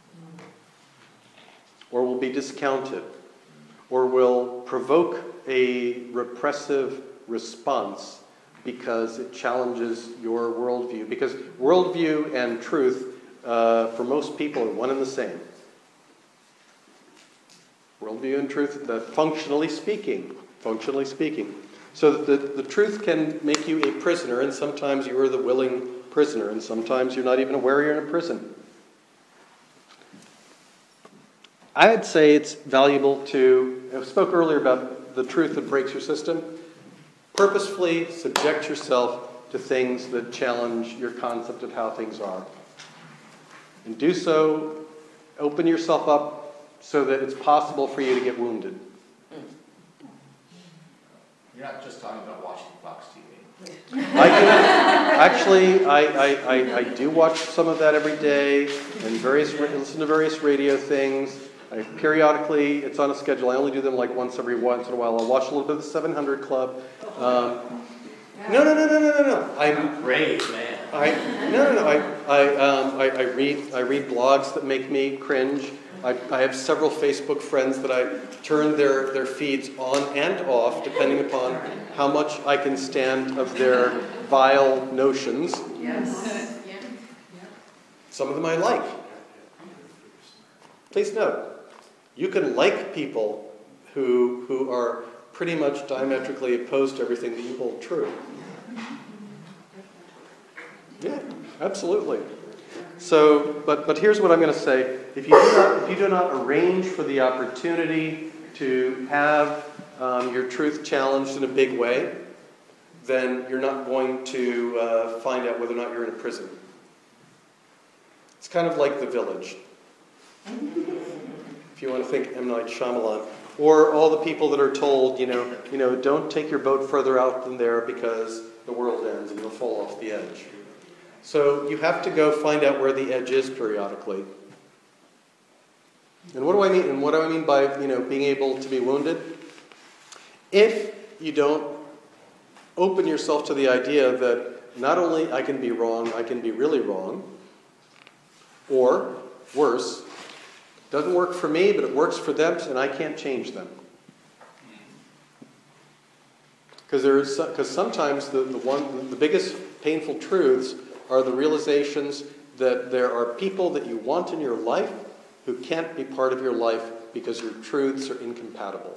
or will be discounted, or will provoke a repressive response because it challenges your worldview. Because worldview and truth, uh, for most people, are one and the same. Worldview and truth, uh, functionally speaking, functionally speaking. So that the, the truth can make you a prisoner, and sometimes you are the willing prisoner, and sometimes you're not even aware you're in a prison. I'd say it's valuable to, I spoke earlier about the truth that breaks your system. Purposefully subject yourself to things that challenge your concept of how things are. And do so, open yourself up so that it's possible for you to get wounded. You're not just talking about watching Fox T V. I do, actually, I, I, I, I do watch some of that every day, and various listen to various radio things. I periodically, it's on a schedule. I only do them like once every once in a while. I'll watch a little bit of the seven hundred Club. Um, no, no, no, no, no, no, no. I'm Great, man. I no, no, no. I, I, um, I, I read, I read blogs that make me cringe. I, I have several Facebook friends that I turn their, their feeds on and off, depending upon how much I can stand of their vile notions. Yes. Some of them I like. Please note, you can like people who who are pretty much diametrically opposed to everything that you hold true. Yeah, absolutely. So, but but here's what I'm going to say: if you do not, if you do not arrange for the opportunity to have um, your truth challenged in a big way, then you're not going to uh, find out whether or not you're in a prison. It's kind of like The Village, if you want to think M. Night Shyamalan, or all the people that are told, you know, you know, don't take your boat further out than there because the world ends and you'll fall off the edge. So you have to go find out where the edge is periodically. And what do I mean? And what do I mean by, you know, being able to be wounded? If you don't open yourself to the idea that not only I can be wrong, I can be really wrong, or worse, it doesn't work for me, but it works for them, and I can't change them. Because there's because sometimes the, the one the biggest painful truths are the realizations that there are people that you want in your life who can't be part of your life because your truths are incompatible.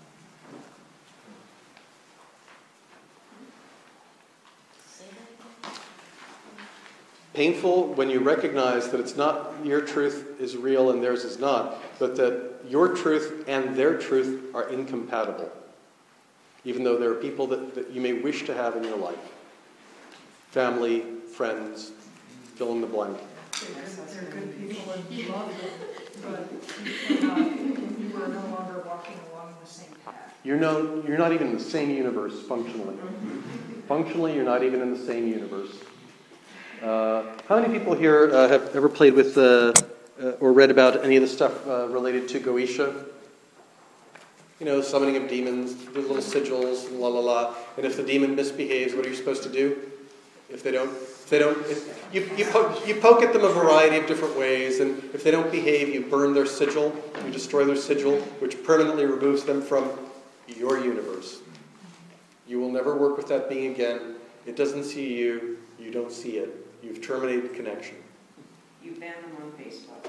Painful when you recognize that it's not your truth is real and theirs is not, but that your truth and their truth are incompatible, even though there are people that, that you may wish to have in your life. Family, friends, fill in the blank. They're good people and you love them, but you are not, you are no longer walking along the same path. You're, no, you're not even in the same universe, functionally. Functionally, you're not even in the same universe. Uh, how many people here uh, have ever played with uh, uh, or read about any of the stuff uh, related to Goetia? You know, summoning of demons, the little sigils, and la la la. And if the demon misbehaves, what are you supposed to do? If they don't, if they don't, if you you poke, you poke at them a variety of different ways, and if they don't behave, you burn their sigil, you destroy their sigil, which permanently removes them from your universe. You will never work with that being again. It doesn't see you. You don't see it. You've terminated connection. You ban them on Facebook.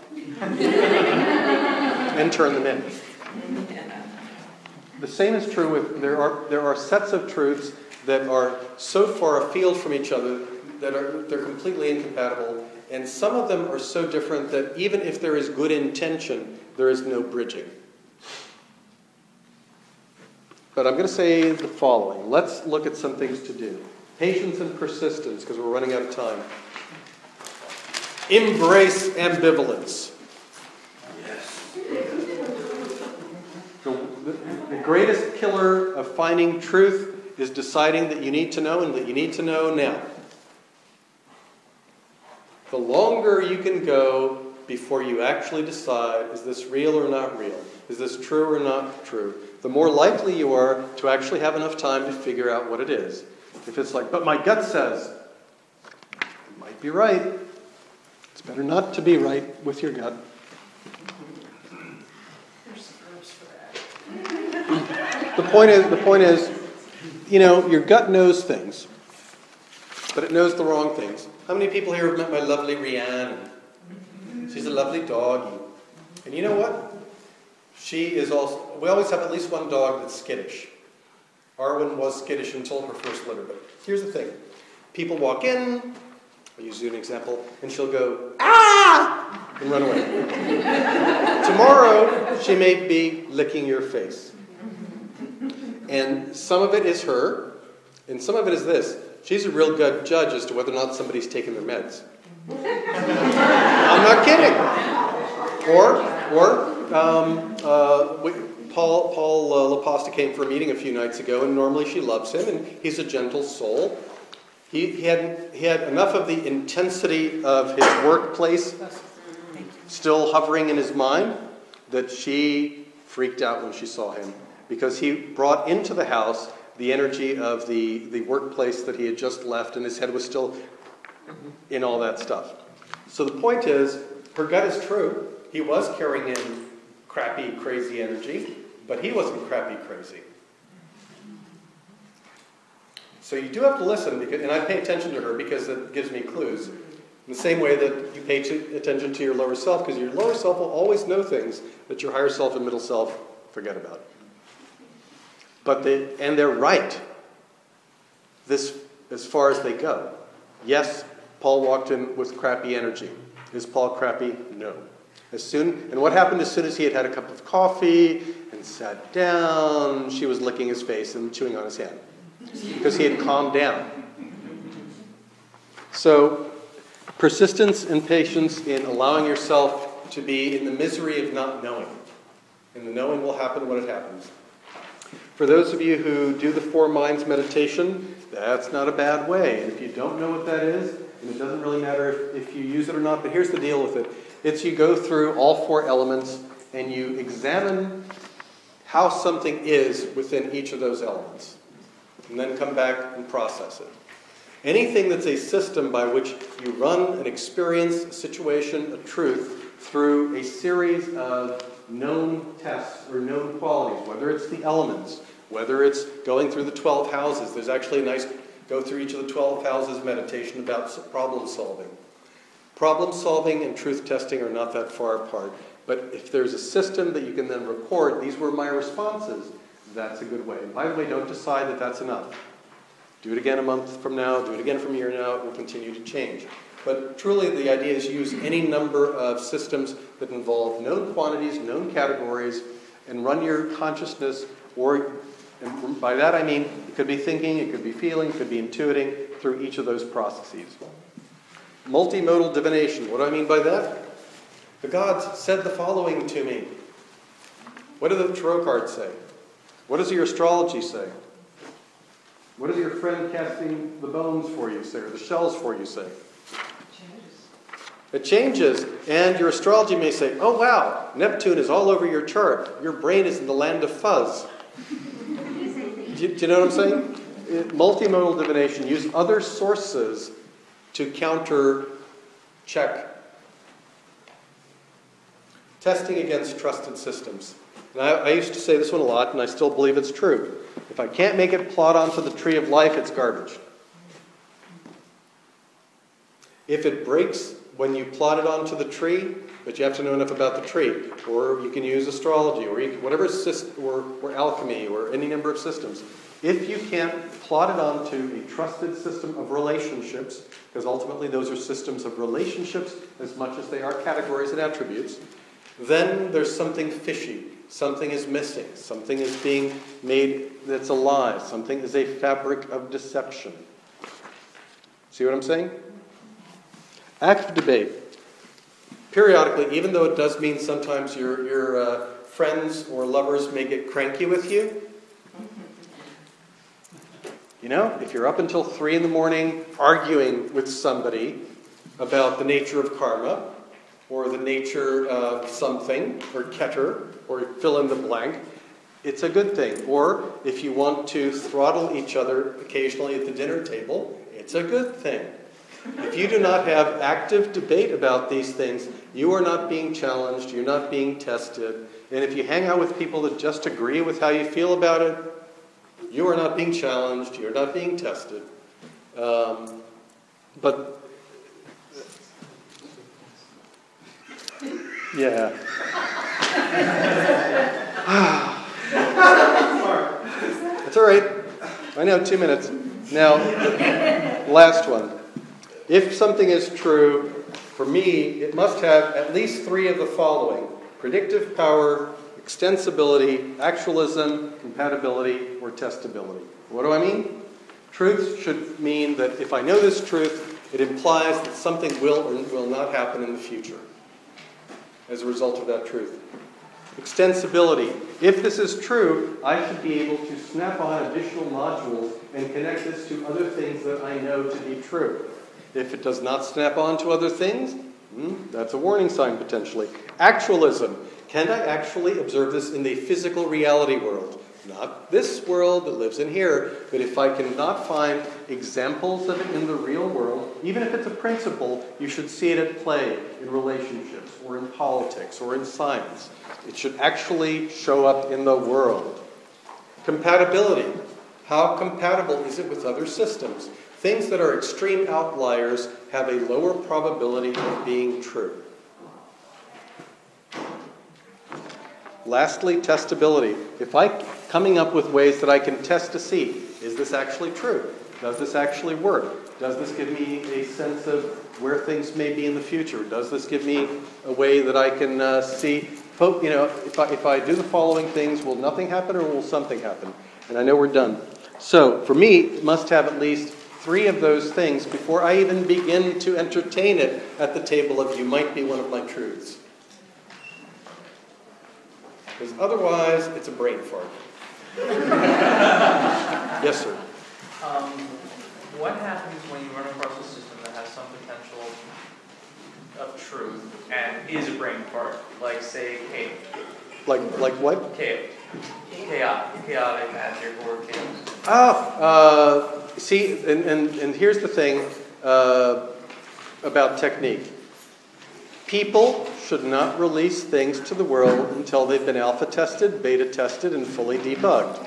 And turn them in. Yeah. The same is true with, there are there are sets of truths that are so far afield from each other that are they're completely incompatible, and some of them are so different that even if there is good intention, there is no bridging. But I'm going to say the following. Let's look at some things to do. Patience and persistence, because we're running out of time. Embrace ambivalence. Yes. The, the, the greatest killer of finding truth is deciding that you need to know and that you need to know now. The longer you can go before you actually decide, is this real or not real? Is this true or not true? The more likely you are to actually have enough time to figure out what it is. If it's like, but my gut says, it might be right. It's better not to be right with your gut. There's some herbs for that. The point is, the point is, you know, your gut knows things, but it knows the wrong things. How many people here have met my lovely Rianne? She's a lovely doggy. And you know what? She is also, we always have at least one dog that's skittish. Arwen was skittish until her first litter. But here's the thing. People walk in, I'll use you an example, and she'll go, ah! And run away. Tomorrow, she may be licking your face. And some of it is her, and some of it is this. She's a real good judge as to whether or not somebody's taken their meds. I'm not kidding. Or, or, um, uh, we, Paul, Paul uh, LaPasta came for a meeting a few nights ago, and normally she loves him, and he's a gentle soul. He, he, had, he had enough of the intensity of his workplace still hovering in his mind that she freaked out when she saw him, because he brought into the house the energy of the, the workplace that he had just left, and his head was still in all that stuff. So the point is, her gut is true. He was carrying in crappy, crazy energy, but he wasn't crappy, crazy. So you do have to listen, because, and I pay attention to her because it gives me clues. In the same way that you pay t- attention to your lower self, because your lower self will always know things that your higher self and middle self forget about. But they, and they're right, this as far as they go. Yes, Paul walked in with crappy energy. Is Paul crappy? No. As soon, and what happened as soon as he had had a cup of coffee and sat down, she was licking his face and chewing on his hand, because he had calmed down. So, persistence and patience in allowing yourself to be in the misery of not knowing. And the knowing will happen when it happens. For those of you who do the Four Minds meditation, that's not a bad way. And if you don't know what that is, and it doesn't really matter if, if you use it or not, but here's the deal with it. It's you go through all four elements and you examine how something is within each of those elements, and then come back and process it. Anything that's a system by which you run an experience, a situation, a truth, through a series of known tests or known qualities, whether it's the elements, whether it's going through the twelve houses. There's actually a nice go through each of the twelve houses meditation about problem solving. Problem solving and truth testing are not that far apart. But if there's a system that you can then record, these were my responses, that's a good way. And by the way, don't decide that that's enough. Do it again a month from now, do it again from a year now, it will continue to change. But truly the idea is use any number of systems that involve known quantities, known categories, and run your consciousness, or and by that I mean it could be thinking, it could be feeling, it could be intuiting through each of those processes. Multimodal divination, what do I mean by that? The gods said the following to me. What do the tarot cards say? What does your astrology say? What does your friend casting the bones for you say, or the shells for you say? It changes, and your astrology may say, oh wow, Neptune is all over your chart. Your brain is in the land of fuzz. do, you, do you know what I'm saying? It, multimodal divination, use other sources to counter check. Testing against trusted systems. And I, I used to say this one a lot, and I still believe it's true. If I can't make it plot onto the tree of life, it's garbage. If it breaks when you plot it onto the tree, but you have to know enough about the tree, or you can use astrology, or you can, whatever system, or, or alchemy, or any number of systems. If you can't plot it onto a trusted system of relationships, because ultimately those are systems of relationships as much as they are categories and attributes, then there's something fishy. Something is missing. Something is being made that's a lie. Something is a fabric of deception. See what I'm saying? Active debate. Periodically, even though it does mean sometimes your, your uh, friends or lovers may get cranky with you, you know, if you're up until three in the morning arguing with somebody about the nature of karma, or the nature of something, or keter, or fill in the blank, it's a good thing. Or if you want to throttle each other occasionally at the dinner table, it's a good thing. If you do not have active debate about these things, you are not being challenged, you're not being tested. And if you hang out with people that just agree with how you feel about it, you are not being challenged, you're not being tested. Um, but Yeah. That's all right. I know, two minutes. Now, last one. If something is true, for me, it must have at least three of the following: predictive power, extensibility, actualism, compatibility, or testability. What do I mean? Truth should mean that if I know this truth, it implies that something will or will not happen in the future as a result of that truth. Extensibility. If this is true, I should be able to snap on additional modules and connect this to other things that I know to be true. If it does not snap on to other things, hmm, that's a warning sign potentially. Actualism. Can I actually observe this in the physical reality world? Not this world that lives in here, but if I cannot find examples of it in the real world, even if it's a principle, you should see it at play in relationships or in politics or in science. It should actually show up in the world. Compatibility. How compatible is it with other systems? Things that are extreme outliers have a lower probability of being true. Lastly, testability. If I coming up with ways that I can test to see, is this actually true? Does this actually work? Does this give me a sense of where things may be in the future? Does this give me a way that I can uh, see, you know, if I, if I do the following things, will nothing happen or will something happen? And I know we're done. So, for me, it must have at least three of those things before I even begin to entertain it at the table of you might be one of my truths. Because otherwise, it's a brain fart. Yes, sir. Um, what happens when you run across a system that has some potential of truth, and is a brain part, like say chaos. Like, like what? Chaos. Chaotic, chaotic as your board chaos. Ah, uh, see, and, and, and here's the thing uh, about technique. People should not release things to the world until they've been alpha tested, beta tested, and fully debugged.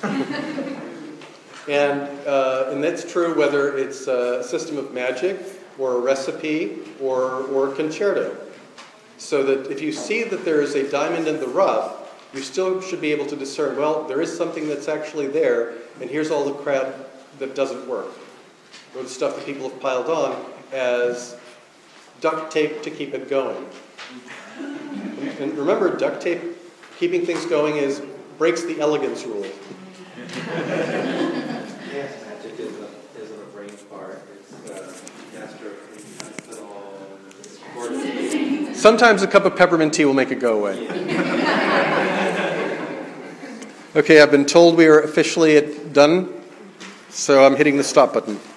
and, uh, and that's true whether it's a system of magic or a recipe or, or a concerto. So that if you see that there is a diamond in the rough, you still should be able to discern, well, there is something that's actually there, and here's all the crap that doesn't work. Or the stuff that people have piled on as duct tape to keep it going. And remember, duct tape, keeping things going, is breaks the elegance rule. Yes, magic isn't, isn't a brain part. It's uh, gastrointestinal. Sometimes a cup of peppermint tea will make it go away. Okay, I've been told we are officially at done, so I'm hitting the stop button.